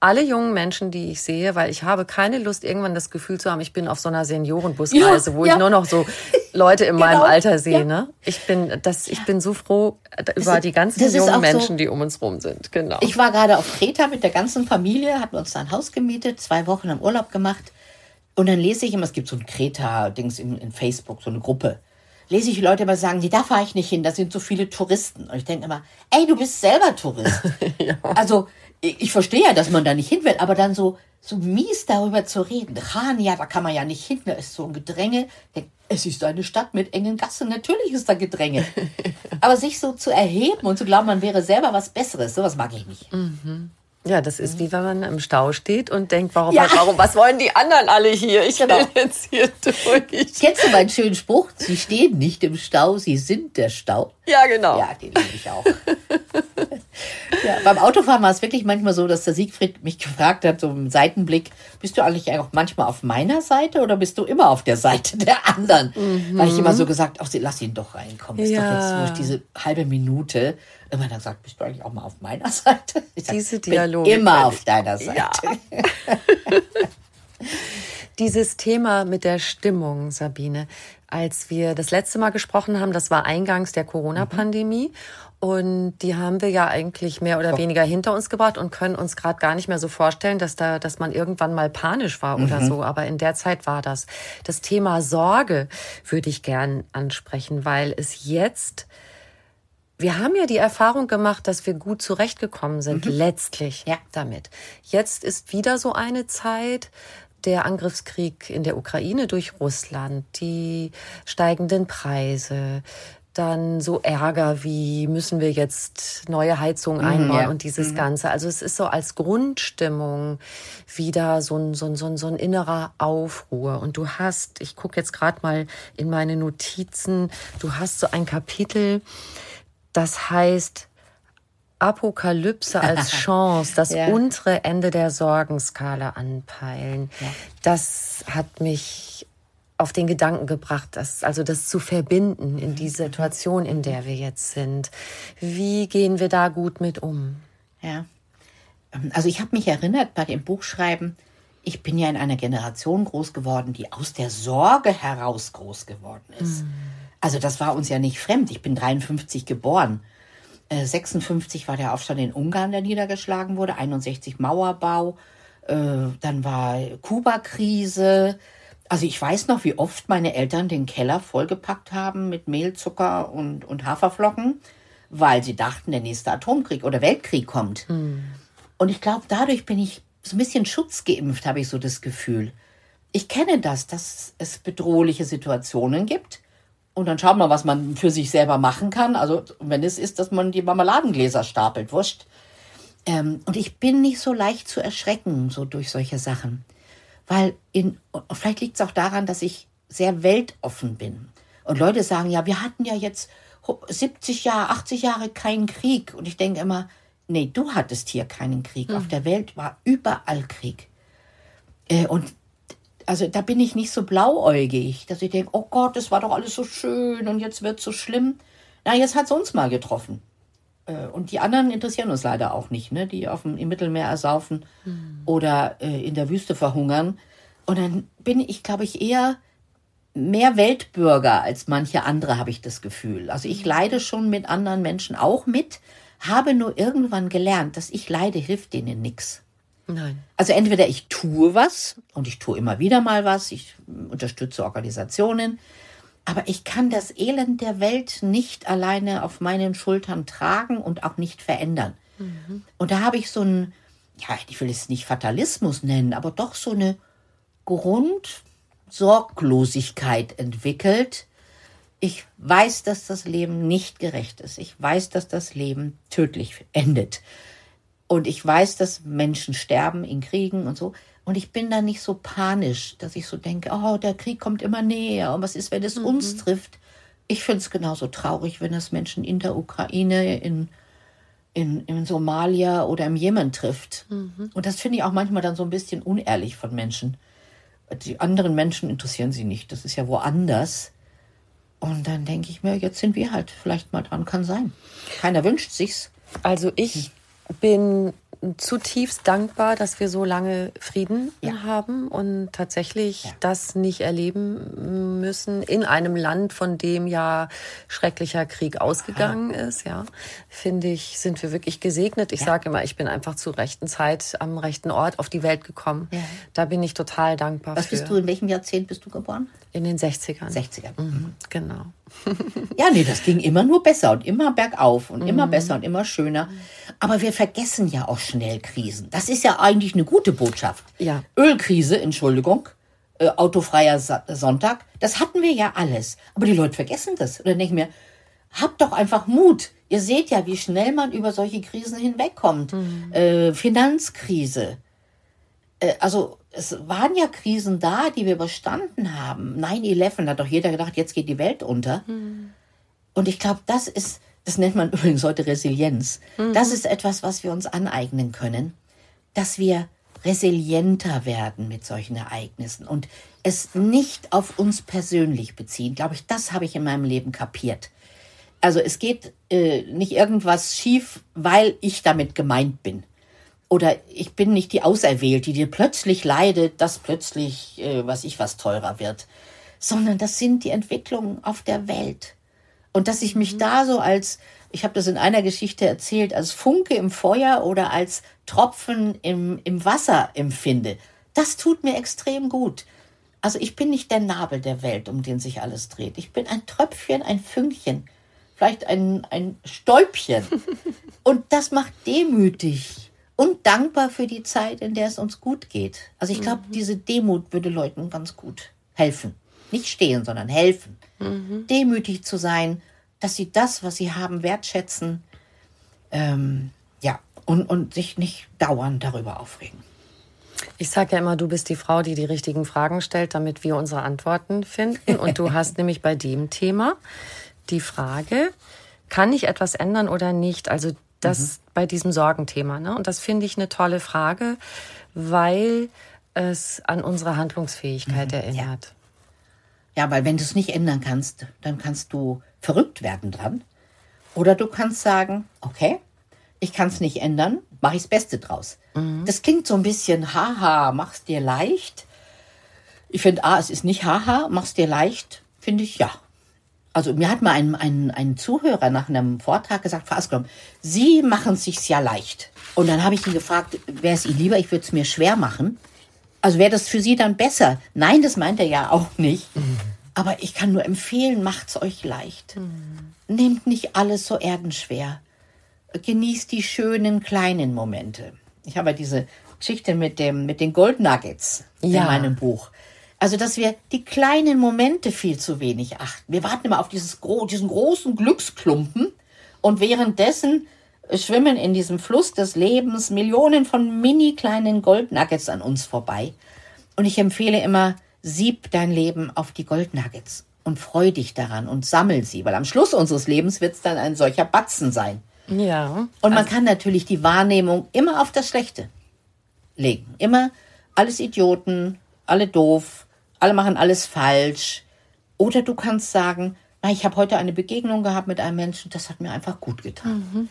alle jungen Menschen, die ich sehe, weil ich habe keine Lust, irgendwann das Gefühl zu haben, ich bin auf so einer Seniorenbusreise, ja, wo ja. ich nur noch so Leute in genau. meinem Alter sehe. Ja. Ne? Ich bin, das, ich bin so froh über die ganzen jungen Menschen, so, die um uns rum sind. Genau.
Ich war gerade auf Kreta mit der ganzen Familie, hatten uns da ein Haus gemietet, zwei Wochen im Urlaub gemacht. Und dann lese ich immer, es gibt so ein Kreta-Dings in, in Facebook, so eine Gruppe. Lese ich Leute immer sagen, nee, da fahre ich nicht hin, da sind so viele Touristen. Und ich denke immer, ey, du bist selber Tourist. ja. Also ich, ich verstehe ja, dass man da nicht hin will, aber dann so, so mies darüber zu reden. Chania, da kann man ja nicht hin, da ist so ein Gedränge. Es ist eine Stadt mit engen Gassen, natürlich ist da Gedränge. Aber sich so zu erheben und zu glauben, man wäre selber was Besseres, sowas mag ich nicht.
Mhm. Ja, das ist wie wenn man im Stau steht und denkt, warum, ja. warum, was wollen die anderen alle hier? Ich genau. will jetzt hier durch.
Kennst du meinen schönen Spruch? Sie stehen nicht im Stau, sie sind der Stau.
Ja, genau.
Ja, den liebe ich auch. ja, beim Autofahren war es wirklich manchmal so, dass der Siegfried mich gefragt hat, so im Seitenblick, bist du eigentlich auch manchmal auf meiner Seite oder bist du immer auf der Seite der anderen? Mhm. Weil ich immer so gesagt, ach, lass ihn doch reinkommen. Ist ja. doch jetzt wurscht, diese halbe Minute. Immer dann gesagt, bist du eigentlich auch mal auf meiner Seite? Ich sag,
diese Dialoge.
Immer auf deiner Seite.
Ja. Dieses Thema mit der Stimmung, Sabine, als wir das letzte Mal gesprochen haben, das war eingangs der Corona-Pandemie. Mhm. Und die haben wir ja eigentlich mehr oder weniger hinter uns gebracht und können uns gerade gar nicht mehr so vorstellen, dass da, dass man irgendwann mal panisch war oder mhm. so. Aber in der Zeit war das. Das Thema Sorge würde ich gern ansprechen, weil es jetzt, wir haben ja die Erfahrung gemacht, dass wir gut zurechtgekommen sind, mhm. letztlich ja. damit. Jetzt ist wieder so eine Zeit, der Angriffskrieg in der Ukraine durch Russland, die steigenden Preise, dann so Ärger wie, müssen wir jetzt neue Heizungen einbauen ja. und dieses mhm. Ganze. Also es ist so als Grundstimmung wieder so ein, so ein, so ein, so ein innerer Aufruhr. Und du hast, ich gucke jetzt gerade mal in meine Notizen, du hast so ein Kapitel, das heißt Apokalypse als Chance, das ja. untere Ende der Sorgenskala anpeilen. Ja. Das hat mich auf den Gedanken gebracht, das, also das zu verbinden in die Situation, in der wir jetzt sind. Wie gehen wir da gut mit um?
Ja, also ich habe mich erinnert bei dem Buchschreiben, ich bin ja in einer Generation groß geworden, die aus der Sorge heraus groß geworden ist. Mhm. Also das war uns ja nicht fremd. Ich bin dreiundfünfzig geboren. Äh, sechsundfünfzig war der Aufstand in Ungarn, der niedergeschlagen wurde. einundsechzig Mauerbau. Äh, dann war Kuba-Krise. Also ich weiß noch, wie oft meine Eltern den Keller vollgepackt haben mit Mehl, Zucker und, und Haferflocken, weil sie dachten, der nächste Atomkrieg oder Weltkrieg kommt. Mhm. Und ich glaube, dadurch bin ich so ein bisschen schutzgeimpft, habe ich so das Gefühl. Ich kenne das, dass es bedrohliche Situationen gibt. Und dann schaut man, was man für sich selber machen kann. Also wenn es ist, dass man die Marmeladengläser stapelt, wurscht. Ähm, und ich bin nicht so leicht zu erschrecken, so durch solche Sachen. Weil, in, vielleicht liegt es auch daran, dass ich sehr weltoffen bin. Und Leute sagen, ja, wir hatten ja jetzt siebzig Jahre, achtzig Jahre keinen Krieg. Und ich denke immer, nee, du hattest hier keinen Krieg. Mhm. Auf der Welt war überall Krieg. Äh, und also da bin ich nicht so blauäugig, dass ich denke, oh Gott, das war doch alles so schön und jetzt wird es so schlimm. Na, jetzt hat es uns mal getroffen. Äh, und die anderen interessieren uns leider auch nicht, ne? Die auf dem, im Mittelmeer ersaufen mhm. oder äh, in der Wüste verhungern. Und dann bin ich, glaube ich, eher mehr Weltbürger als manche andere, habe ich das Gefühl. Also ich leide schon mit anderen Menschen auch mit, habe nur irgendwann gelernt, dass ich leide, hilft denen nichts.
Nein.
Also entweder ich tue was und ich tue immer wieder mal was, ich unterstütze Organisationen, aber ich kann das Elend der Welt nicht alleine auf meinen Schultern tragen und auch nicht verändern. Mhm. Und da habe ich so einen, ja, ich will es nicht Fatalismus nennen, aber doch so eine Grundsorglosigkeit entwickelt. Ich weiß, dass das Leben nicht gerecht ist. Ich weiß, dass das Leben tödlich endet. Und ich weiß, dass Menschen sterben in Kriegen und so. Und ich bin da nicht so panisch, dass ich so denke, oh, der Krieg kommt immer näher. Und was ist, wenn es mhm. uns trifft? Ich finde es genauso traurig, wenn es Menschen in der Ukraine, in, in, in Somalia oder im Jemen trifft. Mhm. Und das finde ich auch manchmal dann so ein bisschen unehrlich von Menschen. Die anderen Menschen interessieren sie nicht. Das ist ja woanders. Und dann denke ich mir, jetzt sind wir halt vielleicht mal dran. Kann sein. Keiner wünscht sich's.
Also ich bin zutiefst dankbar, dass wir so lange Frieden
Ja.
haben und tatsächlich
Ja.
das nicht erleben müssen in einem Land, von dem ja schrecklicher Krieg ausgegangen ist. Ja, finde ich, sind wir wirklich gesegnet. Ich
Ja.
sage immer, ich bin einfach zur rechten Zeit am rechten Ort auf die Welt gekommen.
Ja.
Da bin ich total dankbar
Was
für.
bist du, in welchem Jahrzehnt bist du geboren?
In den sechzigern.
sechziger.
Mhm, genau.
Ja, nee, das ging immer nur besser und immer bergauf und immer besser und immer schöner. Aber wir vergessen ja auch schnell Krisen. Das ist ja eigentlich eine gute Botschaft.
Ja.
Ölkrise, Entschuldigung, äh, autofreier Sa- Sonntag, das hatten wir ja alles. Aber die Leute vergessen das. Und dann denke ich mir, habt doch einfach Mut. Ihr seht ja, wie schnell man über solche Krisen hinwegkommt. Äh, Finanzkrise. Äh, also es waren ja Krisen da, die wir überstanden haben. nine eleven hat doch jeder gedacht, jetzt geht die Welt unter. Und ich glaube, das ist, das nennt man übrigens heute Resilienz. Das ist etwas, was wir uns aneignen können, dass wir resilienter werden mit solchen Ereignissen und es nicht auf uns persönlich beziehen. Glaube ich, das habe ich in meinem Leben kapiert. Also es geht äh, nicht irgendwas schief, weil ich damit gemeint bin. Oder ich bin nicht die Auserwählte, die plötzlich leidet, dass plötzlich, äh, was ich was teurer wird. Sondern das sind die Entwicklungen auf der Welt. Und dass ich mich da so als, ich habe das in einer Geschichte erzählt, als Funke im Feuer oder als Tropfen im, im Wasser empfinde, das tut mir extrem gut. Also ich bin nicht der Nabel der Welt, um den sich alles dreht. Ich bin ein Tröpfchen, ein Fünkchen, vielleicht ein, ein Stäubchen. Und das macht demütig und dankbar für die Zeit, in der es uns gut geht. Also ich glaube, diese Demut würde Leuten ganz gut helfen. Nicht stehen, sondern helfen. Mhm. Demütig zu sein, dass sie das, was sie haben, wertschätzen. Ähm, ja, und, und sich nicht dauernd darüber aufregen.
Ich sage ja immer, du bist die Frau, die die richtigen Fragen stellt, damit wir unsere Antworten finden. Und du hast nämlich bei dem Thema die Frage, kann ich etwas ändern oder nicht? Also das mhm. bei diesem Sorgenthema. Ne? Und das finde ich eine tolle Frage, weil es an unsere Handlungsfähigkeit mhm. erinnert.
Ja. ja, weil wenn du es nicht ändern kannst, dann kannst du verrückt werden dran. Oder du kannst sagen, okay, ich kann es nicht ändern, mache ich das Beste draus. Mhm. Das klingt so ein bisschen, haha, mach's dir leicht. Ich finde, ah, es ist nicht haha, mach's dir leicht, finde ich, ja. Also mir hat mal ein, ein, ein Zuhörer nach einem Vortrag gesagt, Frau Askelom, Sie machen es sich ja leicht. Und dann habe ich ihn gefragt, wäre es Ihnen lieber, ich würde es mir schwer machen? Also wäre das für Sie dann besser? Nein, das meint er ja auch nicht. Mhm. Aber ich kann nur empfehlen, macht's euch leicht. Mhm. Nehmt nicht alles so erdenschwer. Genießt die schönen kleinen Momente. Ich habe ja diese Geschichte mit, dem, mit den Gold Nuggets ja. in meinem Buch. Also, dass wir die kleinen Momente viel zu wenig achten. Wir warten immer auf dieses, diesen großen Glücksklumpen und währenddessen schwimmen in diesem Fluss des Lebens Millionen von mini kleinen Goldnuggets an uns vorbei. Und ich empfehle immer, sieb dein Leben auf die Goldnuggets und freu dich daran und sammel sie, weil am Schluss unseres Lebens wird es dann ein solcher Batzen sein.
Ja.
Und man also kann natürlich die Wahrnehmung immer auf das Schlechte legen. Immer alles Idioten, alle doof, alle machen alles falsch. Oder du kannst sagen, na, ich habe heute eine Begegnung gehabt mit einem Menschen, das hat mir einfach gut getan. Mhm.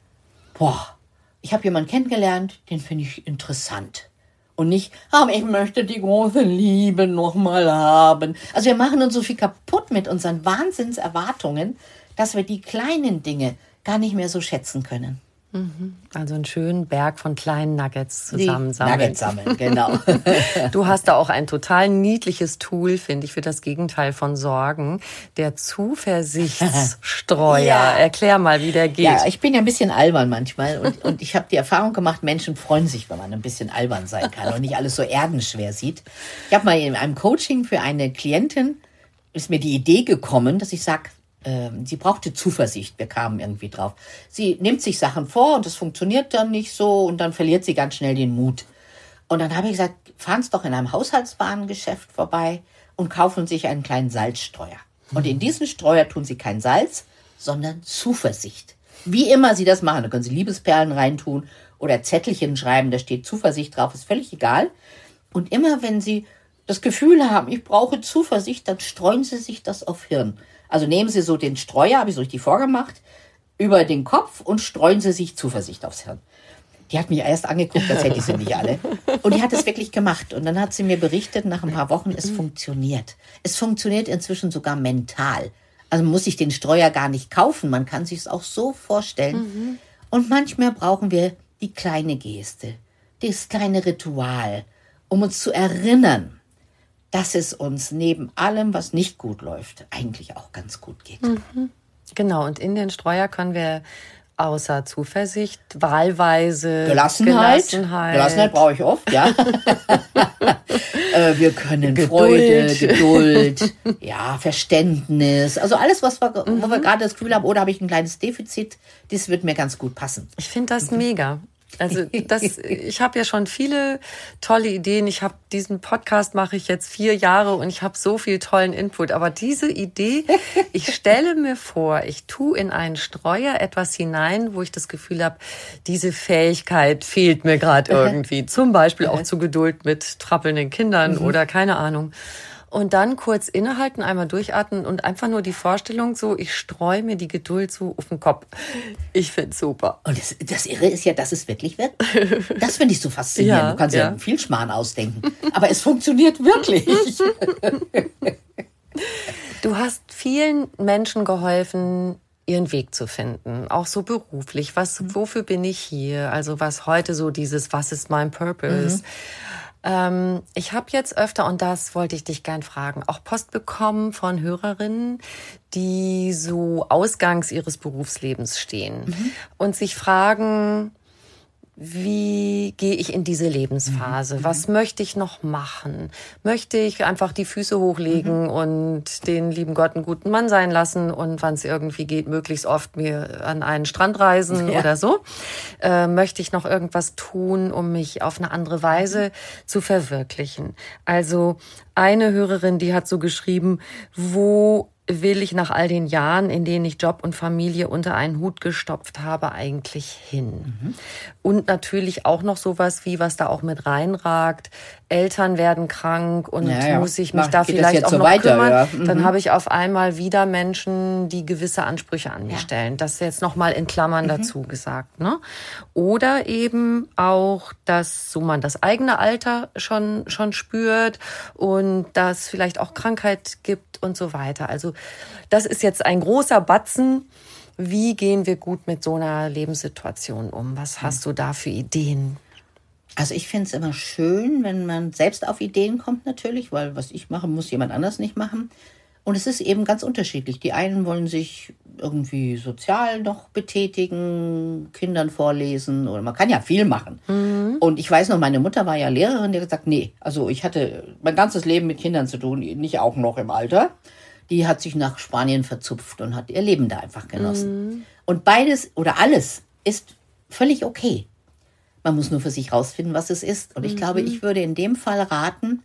Boah, ich habe jemanden kennengelernt, den finde ich interessant. Und nicht, aber ich möchte die große Liebe nochmal haben. Also wir machen uns so viel kaputt mit unseren Wahnsinnserwartungen, dass wir die kleinen Dinge gar nicht mehr so schätzen können.
Also einen schönen Berg von kleinen Nuggets zusammensammeln.
Nuggets sammeln, genau.
Du hast da auch ein total niedliches Tool, finde ich, für das Gegenteil von Sorgen. Der Zuversichtsstreuer. Ja. Erklär mal, wie der geht.
Ja, ich bin ja ein bisschen albern manchmal. Und, und ich habe die Erfahrung gemacht, Menschen freuen sich, wenn man ein bisschen albern sein kann und nicht alles so erdenschwer sieht. Ich habe mal in einem Coaching für eine Klientin, ist mir die Idee gekommen, dass ich sage, sie brauchte Zuversicht, wir kamen irgendwie drauf. Sie nimmt sich Sachen vor und das funktioniert dann nicht so und dann verliert sie ganz schnell den Mut. Und dann habe ich gesagt, fahren Sie doch in einem Haushaltswarengeschäft vorbei und kaufen sich einen kleinen Salzstreuer. Und in diesen Streuer tun Sie kein Salz, sondern Zuversicht. Wie immer Sie das machen, da können Sie Liebesperlen reintun oder Zettelchen schreiben, da steht Zuversicht drauf, ist völlig egal. Und immer wenn Sie das Gefühl haben, ich brauche Zuversicht, dann streuen Sie sich das auf Hirn. Also nehmen Sie so den Streuer, habe ich so richtig vorgemacht, über den Kopf und streuen Sie sich Zuversicht aufs Hirn. Die hat mich erst angeguckt, als hätte ich sie nicht alle. Und die hat es wirklich gemacht. Und dann hat sie mir berichtet, nach ein paar Wochen, es funktioniert. Es funktioniert inzwischen sogar mental. Also man muss sich den Streuer gar nicht kaufen, man kann sich es auch so vorstellen. Mhm. Und manchmal brauchen wir die kleine Geste, das kleine Ritual, um uns zu erinnern, dass es uns neben allem, was nicht gut läuft, eigentlich auch ganz gut geht.
Mhm. Genau, und in den Streuer können wir außer Zuversicht, wahlweise
Gelassenheit.
Gelassenheit,
Gelassenheit brauche ich oft, ja. äh, wir können
Geduld.
Freude, Geduld, ja, Verständnis. Also alles, was wir, mhm. wo wir gerade das Gefühl haben, oder habe ich ein kleines Defizit, das wird mir ganz gut passen.
Ich finde das mega. Also das, ich habe ja schon viele tolle Ideen. Ich habe diesen Podcast mache ich jetzt vier Jahre und ich habe so viel tollen Input. Aber diese Idee, ich stelle mir vor, ich tue in einen Streuer etwas hinein, wo ich das Gefühl habe, diese Fähigkeit fehlt mir gerade irgendwie. Zum Beispiel auch zu Geduld mit trappelnden Kindern mhm. oder keine Ahnung. Und dann kurz innehalten, einmal durchatmen und einfach nur die Vorstellung so, ich streue mir die Geduld so auf den Kopf. Ich find's super.
Und das, das Irre ist ja, dass es wirklich wird. Das finde ich so faszinierend. Ja, du kannst ja. ja viel Schmarrn ausdenken. Aber es funktioniert wirklich.
Du hast vielen Menschen geholfen, ihren Weg zu finden, auch so beruflich. Was, mhm. wofür bin ich hier? Also was heute so dieses, was ist mein Purpose? Mhm. Ich habe jetzt öfter, und das wollte ich dich gern fragen, auch Post bekommen von Hörerinnen, die so ausgangs ihres Berufslebens stehen mhm. und sich fragen, wie gehe ich in diese Lebensphase? Mhm. Was möchte ich noch machen? Möchte ich einfach die Füße hochlegen mhm. und den lieben Gott einen guten Mann sein lassen und wann es irgendwie geht, möglichst oft mir an einen Strand reisen ja. oder so? Äh, möchte ich noch irgendwas tun, um mich auf eine andere Weise mhm. zu verwirklichen? Also eine Hörerin, die hat so geschrieben, wo will ich nach all den Jahren, in denen ich Job und Familie unter einen Hut gestopft habe, eigentlich hin? Mhm. Und natürlich auch noch sowas wie, was da auch mit reinragt, Eltern werden krank und ja, ja. muss ich mich Mach, da vielleicht auch so noch weiter, kümmern. Ja. Mhm. Dann habe ich auf einmal wieder Menschen, die gewisse Ansprüche an mich ja. stellen. Das ist jetzt nochmal in Klammern mhm. dazu gesagt. Ne? Oder eben auch, dass so man das eigene Alter schon, schon spürt und dass vielleicht auch Krankheit gibt und so weiter. Also das ist jetzt ein großer Batzen. Wie gehen wir gut mit so einer Lebenssituation um? Was hast du da für Ideen?
Also ich finde es immer schön, wenn man selbst auf Ideen kommt natürlich, weil was ich mache, muss jemand anders nicht machen. Und es ist eben ganz unterschiedlich. Die einen wollen sich irgendwie sozial noch betätigen, Kindern vorlesen oder man kann ja viel machen. Mhm. Und ich weiß noch, meine Mutter war ja Lehrerin, die hat gesagt, nee, also ich hatte mein ganzes Leben mit Kindern zu tun, nicht auch noch im Alter. Die hat sich nach Spanien verzupft und hat ihr Leben da einfach genossen. Mhm. Und beides oder alles ist völlig okay. Man muss nur für sich rausfinden, was es ist. Und ich mhm. glaube, ich würde in dem Fall raten,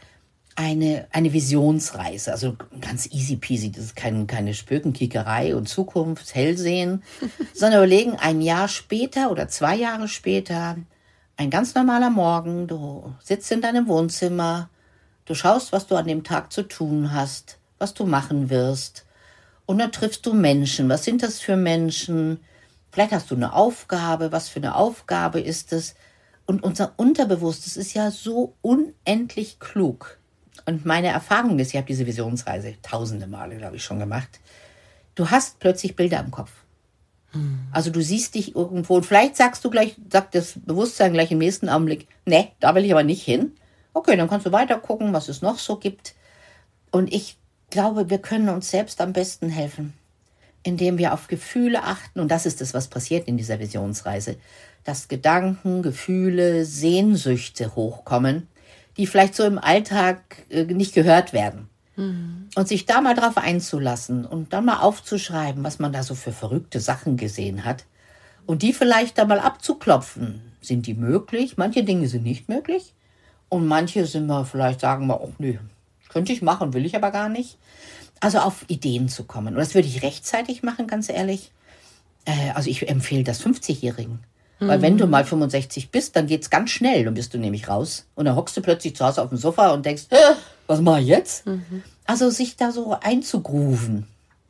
eine, eine Visionsreise. Also ganz easy peasy. Das ist kein, keine Spökenkickerei und Zukunftshellsehen, sondern überlegen, ein Jahr später oder zwei Jahre später, ein ganz normaler Morgen, du sitzt in deinem Wohnzimmer, du schaust, was du an dem Tag zu tun hast, was du machen wirst. Und dann triffst du Menschen. Was sind das für Menschen? Vielleicht hast du eine Aufgabe. Was für eine Aufgabe ist es? Und unser Unterbewusstes ist ja so unendlich klug. Und meine Erfahrung ist, ich habe diese Visionsreise tausende Male, glaube ich, schon gemacht. Du hast plötzlich Bilder im Kopf. Hm. Also du siehst dich irgendwo und vielleicht sagst du gleich, sagt das Bewusstsein gleich im nächsten Augenblick, nee, da will ich aber nicht hin. Okay, dann kannst du weiter gucken, was es noch so gibt. Und ich Ich glaube, wir können uns selbst am besten helfen, indem wir auf Gefühle achten. Und das ist es, was passiert in dieser Visionsreise. Dass Gedanken, Gefühle, Sehnsüchte hochkommen, die vielleicht so im Alltag nicht gehört werden. Mhm. Und sich da mal drauf einzulassen und dann mal aufzuschreiben, was man da so für verrückte Sachen gesehen hat. Und die vielleicht da mal abzuklopfen. Sind die möglich? Manche Dinge sind nicht möglich. Und manche sind wir vielleicht, sagen wir, oh nee, könnte ich machen, will ich aber gar nicht. Also auf Ideen zu kommen. Und das würde ich rechtzeitig machen, ganz ehrlich. Äh, also ich empfehle das fünfzigjährigen. Mhm. Weil wenn du mal fünfundsechzig bist, dann geht's ganz schnell. Dann bist du nämlich raus. Und dann hockst du plötzlich zu Hause auf dem Sofa und denkst, äh, was mache ich jetzt? Mhm. Also sich da so einzugrooven.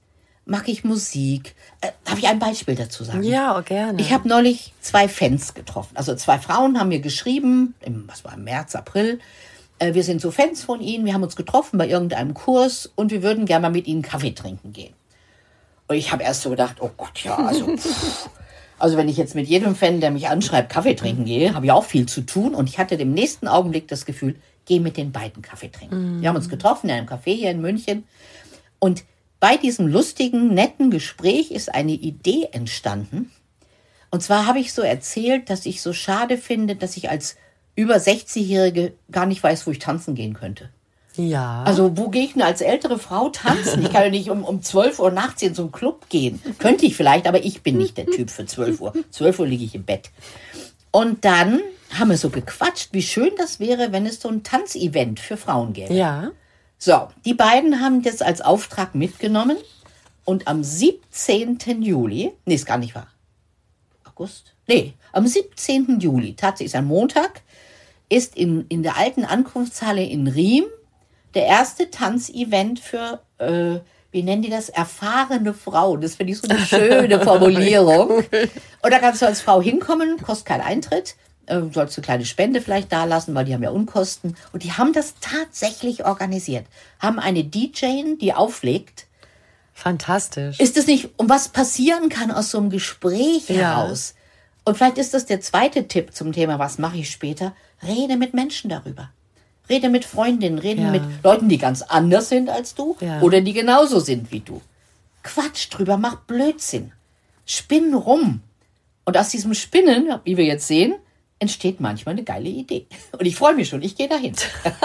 Mag ich Musik? Äh, darf ich ein Beispiel dazu sagen?
Ja, gerne.
Ich habe neulich zwei Fans getroffen. Also zwei Frauen haben mir geschrieben, im, was war im März, April, äh, wir sind so Fans von Ihnen, wir haben uns getroffen bei irgendeinem Kurs und wir würden gerne mal mit Ihnen Kaffee trinken gehen. Und ich habe erst so gedacht, oh Gott, ja, also... Pff. Also wenn ich jetzt mit jedem Fan, der mich anschreibt, Kaffee trinken gehe, habe ich auch viel zu tun. Und ich hatte im nächsten Augenblick das Gefühl, geh mit den beiden Kaffee trinken. Mm. Wir haben uns getroffen in einem Café hier in München. Und bei diesem lustigen, netten Gespräch ist eine Idee entstanden. Und zwar habe ich so erzählt, dass ich so schade finde, dass ich als über sechzigjährige gar nicht weiß, wo ich tanzen gehen könnte.
Ja.
Also wo gehe ich denn als ältere Frau tanzen? Ich kann ja nicht um, um zwölf Uhr nachts in so einen Club gehen. Könnte ich vielleicht, aber ich bin nicht der Typ für zwölf Uhr. zwölf Uhr liege ich im Bett. Und dann haben wir so gequatscht, wie schön das wäre, wenn es so ein Tanzevent für Frauen gäbe.
Ja.
So, die beiden haben das als Auftrag mitgenommen. Und am siebzehnten Juli, nee, ist gar nicht wahr. August? Nee, am siebzehnten Juli, tatsächlich ist ein Montag, ist in, in der alten Ankunftshalle in Riem der erste Tanzevent für, äh, wie nennen die das, erfahrene Frauen. Das finde ich so eine schöne Formulierung. Und da kannst du als Frau hinkommen, kostet keinen Eintritt. Äh, sollst du eine kleine Spende vielleicht da lassen, weil die haben ja Unkosten. Und die haben das tatsächlich organisiert. Haben eine D J, die auflegt.
Fantastisch.
Ist es nicht, um was passieren kann aus so einem Gespräch
Ja.
heraus? Und vielleicht ist das der zweite Tipp zum Thema, was mache ich später? Rede mit Menschen darüber. Rede mit Freundinnen, rede
Ja.
mit Leuten, die ganz anders sind als du
Ja.
oder die genauso sind wie du. Quatsch drüber, mach Blödsinn. Spinn rum. Und aus diesem Spinnen, wie wir jetzt sehen, entsteht manchmal eine geile Idee. Und ich freue mich schon, ich gehe dahin.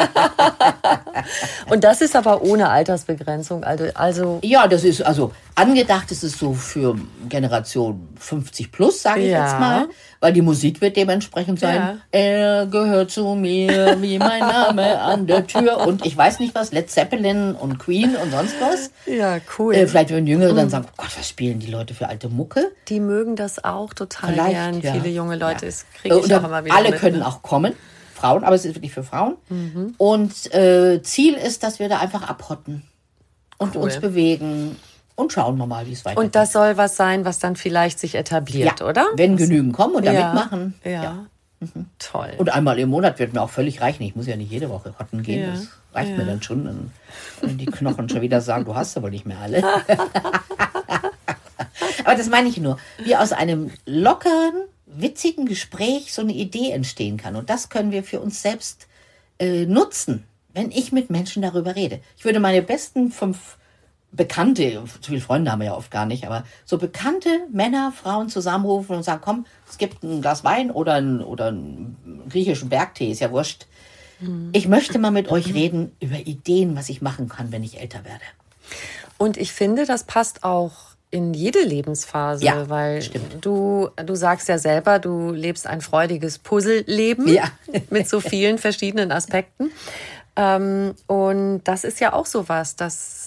Und das ist aber ohne Altersbegrenzung. Also, also
Ja, das ist also angedacht, ist es so für Generation fünfzig plus, sage ich
Ja.
jetzt mal, weil die Musik wird dementsprechend sein.
Ja.
Er gehört zu mir wie mein Name an der Tür und ich weiß nicht was, Led Zeppelin und Queen und sonst was.
ja, cool.
Äh, vielleicht würden Jüngere dann sagen, oh Gott, was spielen die Leute für alte Mucke?
Die mögen das auch total
Vielleicht,
gern.
ja.
Viele junge Leute,
Ja.
das kriege ich
Und
auch immer wieder
alle
mit,
können
ne?
auch kommen, Frauen, aber es ist wirklich für Frauen. Und äh, Ziel ist, dass wir da einfach abhotten und
Cool.
uns bewegen und schauen wir mal, wie es weitergeht.
Und das soll was sein, was dann vielleicht sich etabliert,
ja,
oder?
wenn genügend kommen und da
Ja.
mitmachen.
Ja. Toll.
Und einmal im Monat wird mir auch völlig reichen. Ich muss ja nicht jede Woche hotten gehen.
Ja.
Das reicht mir dann schon. Dann, wenn die Knochen schon wieder sagen, du hast aber nicht mehr alle. Aber das meine ich nur. Wie aus einem lockeren, witzigen Gespräch so eine Idee entstehen kann. Und das können wir für uns selbst äh, nutzen, wenn ich mit Menschen darüber rede. Ich würde meine besten fünf Bekannte, zu viele Freunde haben wir ja oft gar nicht, aber so bekannte Männer, Frauen zusammenrufen und sagen, komm, es gibt ein Glas Wein oder einen, oder einen griechischen Bergtee, ist ja wurscht. Ich möchte mal mit euch reden über Ideen, was ich machen kann, wenn ich älter werde.
Und ich finde, das passt auch in jede Lebensphase,
Ja,
weil
stimmt.
du du sagst ja selber, du lebst ein freudiges Puzzleleben
Ja.
mit so vielen verschiedenen Aspekten. Ähm, und das ist ja auch sowas, dass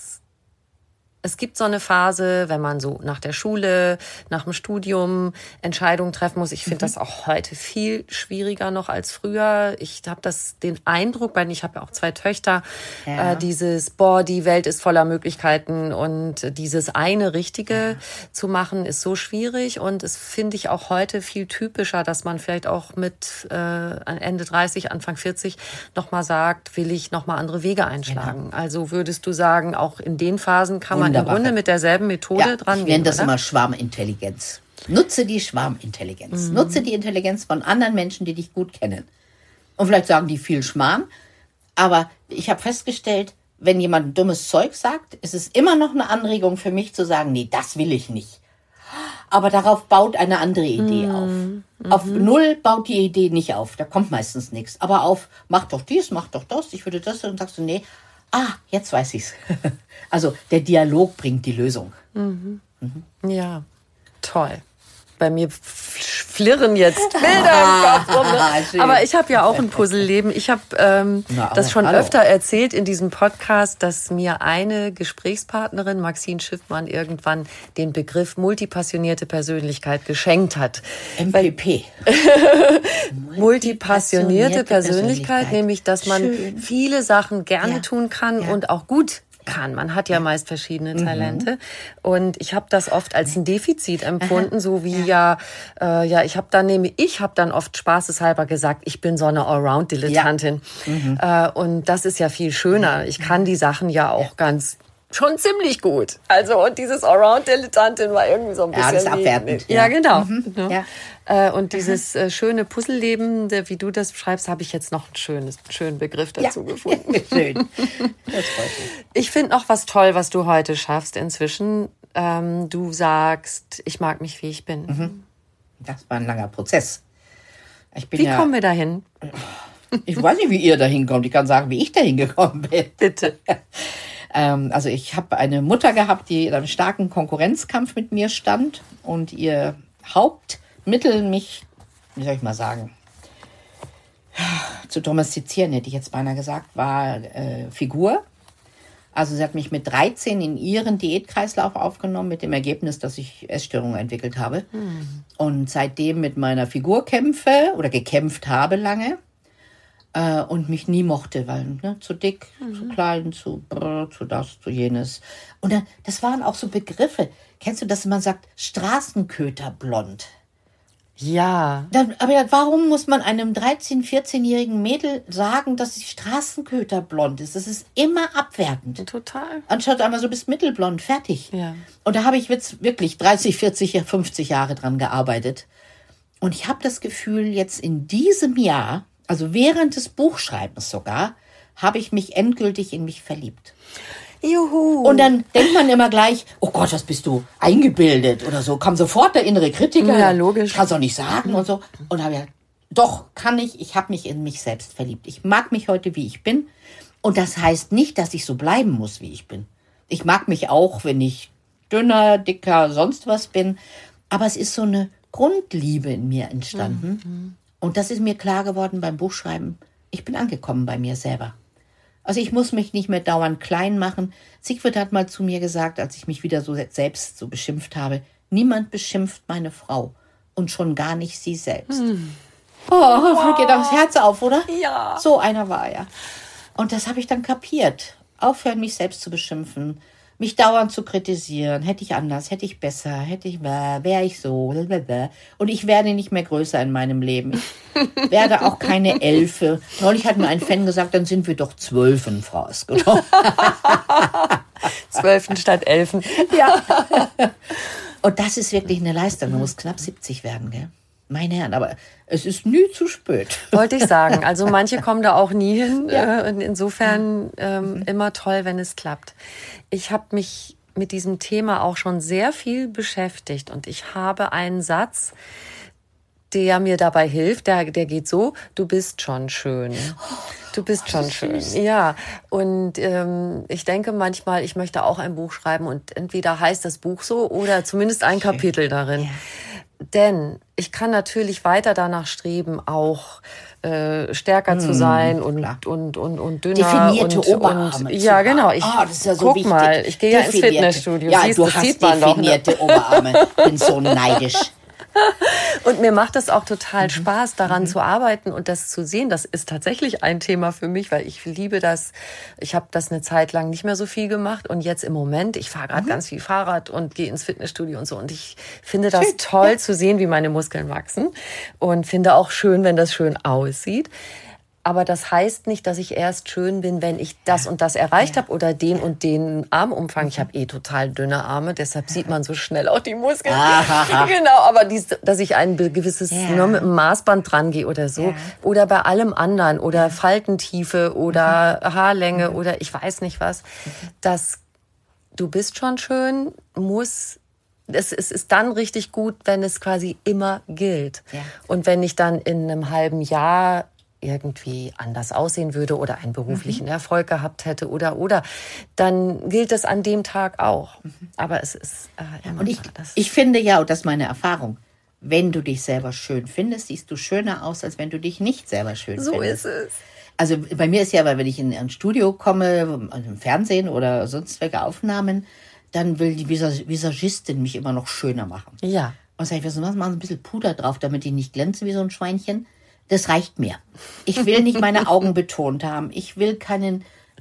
es gibt so eine Phase, wenn man so nach der Schule, nach dem Studium Entscheidungen treffen muss. Ich finde das auch heute viel schwieriger noch als früher. Ich habe das den Eindruck, weil ich habe ja auch zwei Töchter,
Ja.
äh, dieses, boah, die Welt ist voller Möglichkeiten und dieses eine Richtige ja. zu machen, ist so schwierig. Und es finde ich auch heute viel typischer, dass man vielleicht auch mit äh, Ende dreißig, Anfang vierzig nochmal sagt, will ich nochmal andere Wege einschlagen. Genau. Also würdest du sagen, auch in den Phasen kann man im Grunde mit derselben Methode
ja,
dran
ich
gehen.
nenne das
oder?
immer Schwarmintelligenz. Nutze die Schwarmintelligenz. Mhm. Nutze die Intelligenz von anderen Menschen, die dich gut kennen. Und vielleicht sagen die viel Schmarrn. Aber ich habe festgestellt, wenn jemand ein dummes Zeug sagt, ist es immer noch eine Anregung für mich zu sagen, nee, das will ich nicht. Aber darauf baut eine andere Idee mhm. auf. Mhm. Auf Null baut die Idee nicht auf. Da kommt meistens nichts. Aber auf, mach doch dies, mach doch das, ich würde das. Und sagst du, nee, ah, jetzt weiß ich's. Also der Dialog bringt die Lösung.
Mhm. Mhm. Ja, toll. Bei mir flirren jetzt Bilder im Kopf rum. Ne? Aber ich habe ja auch ein Puzzleleben. Ich habe ähm, Na, das schon hallo. öfter erzählt in diesem Podcast, dass mir eine Gesprächspartnerin, Maxine Schiffmann, irgendwann den Begriff multipassionierte Persönlichkeit geschenkt hat.
M P P.
Multipassionierte Persönlichkeit, Persönlichkeit, nämlich, dass man Schön. viele Sachen gerne ja. tun kann ja. und auch gut kann. Man hat ja meist verschiedene Talente. Mhm. Und ich habe das oft als ein Defizit empfunden, Aha. so wie ja, ja, äh, ja ich habe dann nämlich, ich habe dann oft spaßeshalber gesagt, ich bin so eine Allround-Dilettantin. Ja. Mhm. Äh, und das ist ja viel schöner. Ich kann die Sachen ja auch ja. ganz schon ziemlich gut. Also und dieses Allround-Dilettantin war irgendwie so ein bisschen...
Ja, das ist abwertend.
Ja, ja genau.
Mhm.
Ja. Ja. Und dieses äh, schöne Puzzleleben, wie du das beschreibst, habe ich jetzt noch einen schönes, schönen Begriff dazu ja. gefunden.
Schön. Das freut mich.
Ich finde noch was toll, was du heute schaffst inzwischen. Ähm, du sagst, ich mag mich, wie ich bin.
Mhm. Das war ein langer Prozess. Ich bin
wie
ja,
kommen wir dahin?
Ich weiß nicht, wie ihr dahin kommt. Ich kann sagen, wie ich dahin gekommen bin.
Bitte.
ähm, also ich habe eine Mutter gehabt, die in einem starken Konkurrenzkampf mit mir stand und ihr Hauptmittel, mich, wie soll ich mal sagen, zu domestizieren, hätte ich jetzt beinahe gesagt, war äh, Figur. Also sie hat mich mit dreizehn in ihren Diätkreislauf aufgenommen, mit dem Ergebnis, dass ich Essstörungen entwickelt habe. Hm. Und seitdem mit meiner Figur kämpfe oder gekämpft habe lange äh, und mich nie mochte, weil ne, zu dick, mhm. zu klein, zu brr, zu das, zu jenes. Und dann, das waren auch so Begriffe. Kennst du, dass man sagt, Straßenköterblond?
Ja.
Dann, aber warum muss man einem dreizehn-, vierzehnjährigen Mädel sagen, dass sie Straßenköterblond ist? Das ist immer abwertend.
Total.
Anstatt einmal so, bist mittelblond, fertig.
Ja.
Und da habe ich jetzt wirklich dreißig, vierzig, fünfzig Jahre dran gearbeitet. Und ich habe das Gefühl, jetzt in diesem Jahr, also während des Buchschreibens sogar, habe ich mich endgültig in mich verliebt.
Juhu.
Und dann denkt man immer gleich, oh Gott, was bist du eingebildet oder so. Kam sofort der innere Kritiker.
Ja, logisch.
Kannst du auch nicht sagen und so. Und habe ja, doch, kann ich. Ich habe mich in mich selbst verliebt. Ich mag mich heute, wie ich bin. Und das heißt nicht, dass ich so bleiben muss, wie ich bin. Ich mag mich auch, wenn ich dünner, dicker, sonst was bin. Aber es ist so eine Grundliebe in mir entstanden. Mhm. Und das ist mir klar geworden beim Buchschreiben. Ich bin angekommen bei mir selber. Also ich muss mich nicht mehr dauernd klein machen. Siegfried hat mal zu mir gesagt, als ich mich wieder so selbst so beschimpft habe, niemand beschimpft meine Frau und schon gar nicht sie selbst. Hm. Oh, wow. Geht das Herz auf, oder?
Ja.
So einer war er. Und das habe ich dann kapiert. Aufhören, mich selbst zu beschimpfen, mich dauernd zu kritisieren. Hätte ich anders, hätte ich besser, hätte ich, wäre ich so. Und ich werde nicht mehr größer in meinem Leben. Ich werde auch keine Elfe. Neulich hat mir ein Fan gesagt, dann sind wir doch Zwölfen, Frau Askelow.
Zwölfen statt Elfen.
Ja. Und das ist wirklich eine Leistung. Man muss knapp siebzig werden, gell? Meine Herren, aber es ist nie zu spät.
Wollte ich sagen. Also manche kommen da auch nie hin. Ja. Und insofern ähm, mhm. immer toll, wenn es klappt. Ich habe mich mit diesem Thema auch schon sehr viel beschäftigt. Und ich habe einen Satz, der mir dabei hilft. Der, der geht so, du bist schon schön. Du bist schon schön. Ja, und ähm, ich denke manchmal, ich möchte auch ein Buch schreiben. Und entweder heißt das Buch so oder zumindest ein schön. Kapitel darin. Ja. Denn ich kann natürlich weiter danach streben, auch äh, stärker hm, zu sein und, und, und, und dünner.
Definierte
und,
Oberarme.
Und, ja, genau. Ich,
oh, das ist ja so
guck
wichtig.
mal, ich gehe ja ins Fitnessstudio.
Ja,
Siehst,
du
das
hast
sieht man
definierte
doch, ne?
Oberarme. Ich bin so neidisch.
Und mir macht es auch total
mhm.
Spaß, daran
mhm.
zu arbeiten und das zu sehen. Das ist tatsächlich ein Thema für mich, weil ich liebe das. Ich habe das eine Zeit lang nicht mehr so viel gemacht und jetzt im Moment, ich fahre gerade mhm. ganz viel Fahrrad und gehe ins Fitnessstudio und so. Und ich finde das schön. toll ja. zu sehen, wie meine Muskeln wachsen und finde auch schön, wenn das schön aussieht. Aber das heißt nicht, dass ich erst schön bin, wenn ich das und das erreicht ja. habe oder den und den Armumfang. Ich habe eh total dünne Arme, deshalb sieht man so schnell auch die Muskeln.
Aha.
Genau, aber dies, dass ich ein gewisses
ja.
nur mit einem Maßband dran gehe oder so. Ja. Oder bei allem anderen oder Faltentiefe oder mhm. Haarlänge mhm. oder ich weiß nicht was. Das, du bist schon schön, muss... Es ist dann richtig gut, wenn es quasi immer gilt. Ja. Und wenn ich dann in einem halben Jahr irgendwie anders aussehen würde oder einen beruflichen mhm. Erfolg gehabt hätte oder oder, dann gilt es an dem Tag auch. Mhm. Aber es ist äh, immer
und ich,
das
ich finde ja, und das ist meine Erfahrung, wenn du dich selber schön findest, siehst du schöner aus, als wenn du dich nicht selber schön
so
findest.
So ist es.
Also bei mir ist ja, wenn ich in ein Studio komme, im Fernsehen oder sonst welche Aufnahmen, dann will die Visagistin mich immer noch schöner machen.
Ja.
Und sag ich, was machen ein bisschen Puder drauf, damit die nicht glänzen wie so ein Schweinchen. Das reicht mir. Ich will nicht meine Augen betont haben. Ich will keinen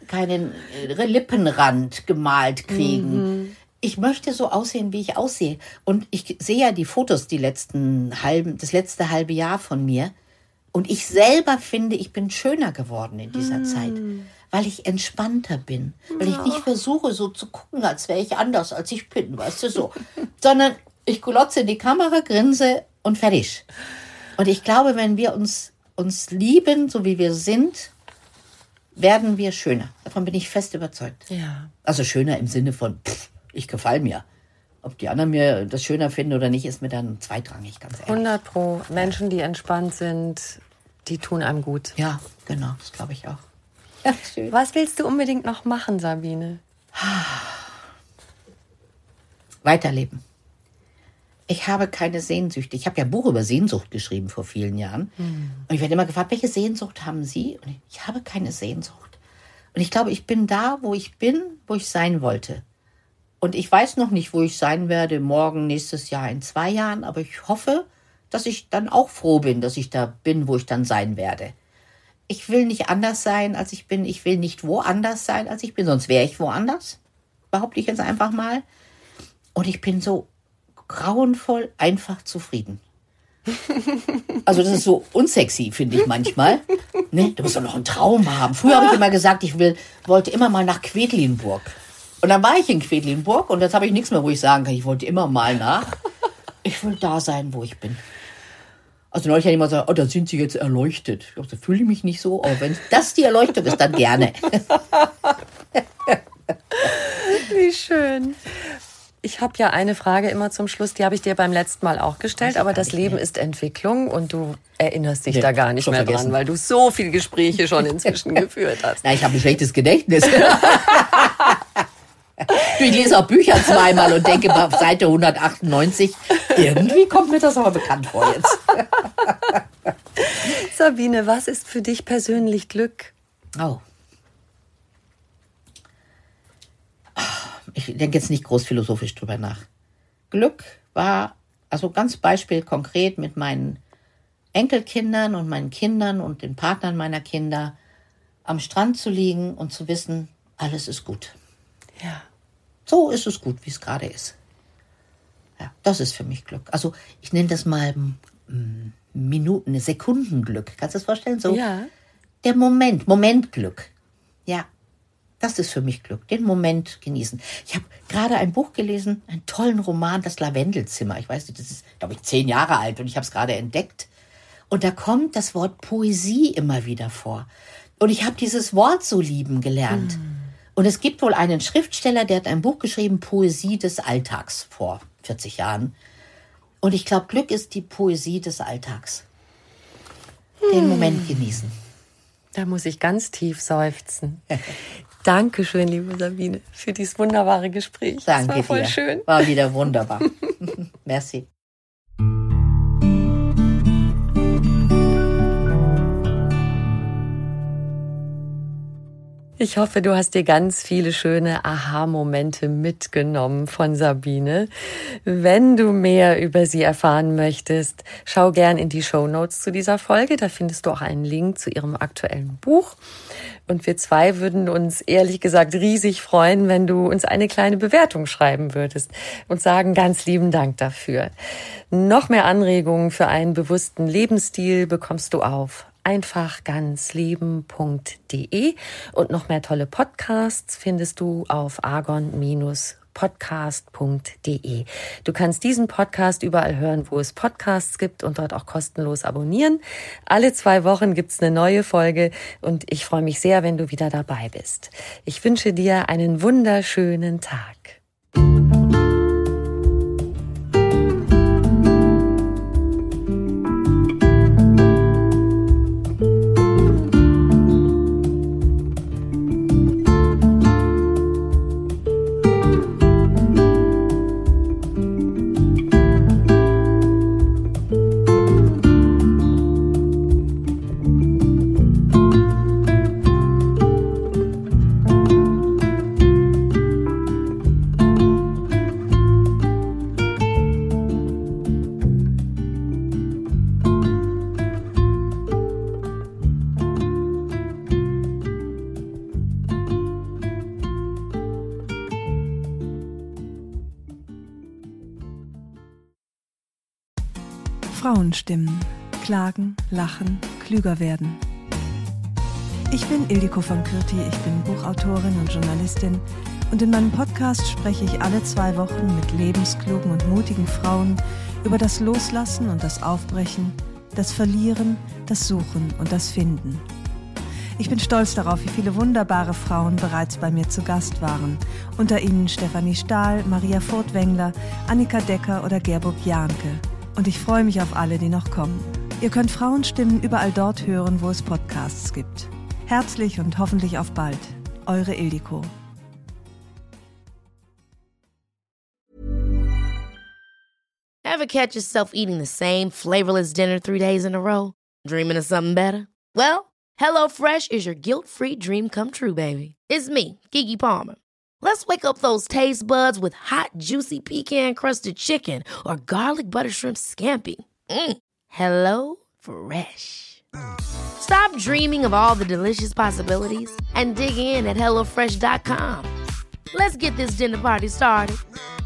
keinen Lippenrand gemalt kriegen. Mhm. Ich möchte so aussehen, wie ich aussehe. Und ich sehe ja die Fotos, die letzten halben, das letzte halbe Jahr von mir. Und ich selber finde, ich bin schöner geworden in dieser mm. Zeit, weil ich entspannter bin. Weil ich nicht versuche, so zu gucken, als wäre ich anders, als ich bin, weißt du, so. Sondern ich glotze in die Kamera, grinse und fertig. Und ich glaube, wenn wir uns, uns lieben, so wie wir sind, werden wir schöner. Davon bin ich fest überzeugt.
Ja.
Also schöner im Sinne von, pff, ich gefalle mir. Ob die anderen mir das schöner finden oder nicht, ist mir dann zweitrangig, ganz ehrlich.
hundert Pro. Menschen, die entspannt sind, die tun einem gut.
Ja, genau, das glaube ich auch. Ja, schön.
Was willst du unbedingt noch machen, Sabine?
Weiterleben. Ich habe keine Sehnsüchte. Ich habe ja ein Buch über Sehnsucht geschrieben vor vielen Jahren. Mhm. Und ich werde immer gefragt, welche Sehnsucht haben Sie? Und ich habe keine Sehnsucht. Und ich glaube, ich bin da, wo ich bin, wo ich sein wollte. Und ich weiß noch nicht, wo ich sein werde, morgen, nächstes Jahr, in zwei Jahren. Aber ich hoffe, dass ich dann auch froh bin, dass ich da bin, wo ich dann sein werde. Ich will nicht anders sein, als ich bin. Ich will nicht woanders sein, als ich bin. Sonst wäre ich woanders, behaupte ich jetzt einfach mal. Und ich bin so grauenvoll einfach zufrieden. Also das ist so unsexy, finde ich manchmal. Ne? Du musst doch noch einen Traum haben. Früher habe ich immer gesagt, ich will, wollte immer mal nach Quedlinburg. Und dann war ich in Quedlinburg und jetzt habe ich nichts mehr, wo ich sagen kann, ich wollte immer mal nach. Ich will da sein, wo ich bin. Also neulich hat jemand gesagt, oh, da sind Sie jetzt erleuchtet. Ich dachte, fühle ich mich nicht so, aber wenn das die Erleuchtung ist, dann gerne.
Wie schön. Ich habe ja eine Frage immer zum Schluss, die habe ich dir beim letzten Mal auch gestellt, aber das Leben ist Entwicklung und du erinnerst dich nee, da gar nicht mehr vergessen. dran, weil du so viele Gespräche schon inzwischen geführt hast.
Na, ich habe ein schlechtes Gedächtnis. Ich lese auch Bücher zweimal und denke auf Seite hundertachtundneunzig, irgendwie kommt mir das aber bekannt vor jetzt.
Sabine, was ist für dich persönlich Glück?
Oh. Ich denke jetzt nicht groß philosophisch drüber nach. Glück war, also ganz Beispiel konkret mit meinen Enkelkindern und meinen Kindern und den Partnern meiner Kinder am Strand zu liegen und zu wissen, alles ist gut.
Ja.
So ist es gut, wie es gerade ist. Ja, das ist für mich Glück. Also ich nenne das mal mm, Minuten, Sekundenglück. Kannst du das vorstellen? So
ja.
Der Moment, Momentglück. Ja, das ist für mich Glück. Den Moment genießen. Ich habe gerade ein Buch gelesen, einen tollen Roman, Das Lavendelzimmer. Ich weiß nicht, das ist, glaube ich, zehn Jahre alt und ich habe es gerade entdeckt. Und da kommt das Wort Poesie immer wieder vor. Und ich habe dieses Wort so lieben gelernt. Mm. Und es gibt wohl einen Schriftsteller, der hat ein Buch geschrieben, Poesie des Alltags, vor vierzig Jahren. Und ich glaube, Glück ist die Poesie des Alltags. Den Moment genießen.
Da muss ich ganz tief seufzen. Dankeschön, liebe Sabine, für dieses wunderbare Gespräch.
Danke
das war voll
dir.
schön.
War wieder wunderbar. Merci.
Ich hoffe, du hast dir ganz viele schöne Aha-Momente mitgenommen von Sabine. Wenn du mehr über sie erfahren möchtest, schau gern in die Shownotes zu dieser Folge. Da findest du auch einen Link zu ihrem aktuellen Buch. Und wir zwei würden uns ehrlich gesagt riesig freuen, wenn du uns eine kleine Bewertung schreiben würdest und sagen ganz lieben Dank dafür. Noch mehr Anregungen für einen bewussten Lebensstil bekommst du auf einfach ganz leben punkt de und noch mehr tolle Podcasts findest du auf argon Bindestrich podcast punkt de. Du kannst diesen Podcast überall hören, wo es Podcasts gibt und dort auch kostenlos abonnieren. Alle zwei Wochen gibt's eine neue Folge und ich freue mich sehr, wenn du wieder dabei bist. Ich wünsche dir einen wunderschönen Tag.
Frauenstimmen. Klagen, lachen, klüger werden. Ich bin Ildiko von Kürti, ich bin Buchautorin und Journalistin und in meinem Podcast spreche ich alle zwei Wochen mit lebensklugen und mutigen Frauen über das Loslassen und das Aufbrechen, das Verlieren, das Suchen und das Finden. Ich bin stolz darauf, wie viele wunderbare Frauen bereits bei mir zu Gast waren. Unter ihnen Stefanie Stahl, Maria Furtwängler, Annika Decker oder Gerburg Jahnke. Und ich freue mich auf alle, die noch kommen. Ihr könnt Frauenstimmen überall dort hören, wo es Podcasts gibt. Herzlich und hoffentlich auf bald. Eure Ildiko.
Ever catch yourself eating the same flavorless dinner three days in a row? Dreaming of something better? Well, HelloFresh is your guilt-free dream come true, baby. It's me, Keke Palmer. Let's wake up those taste buds with hot, juicy pecan-crusted chicken or garlic butter shrimp scampi. Mm. Hello Fresh. Stop dreaming of all the delicious possibilities and dig in at hello fresh dot com. Let's get this dinner party started.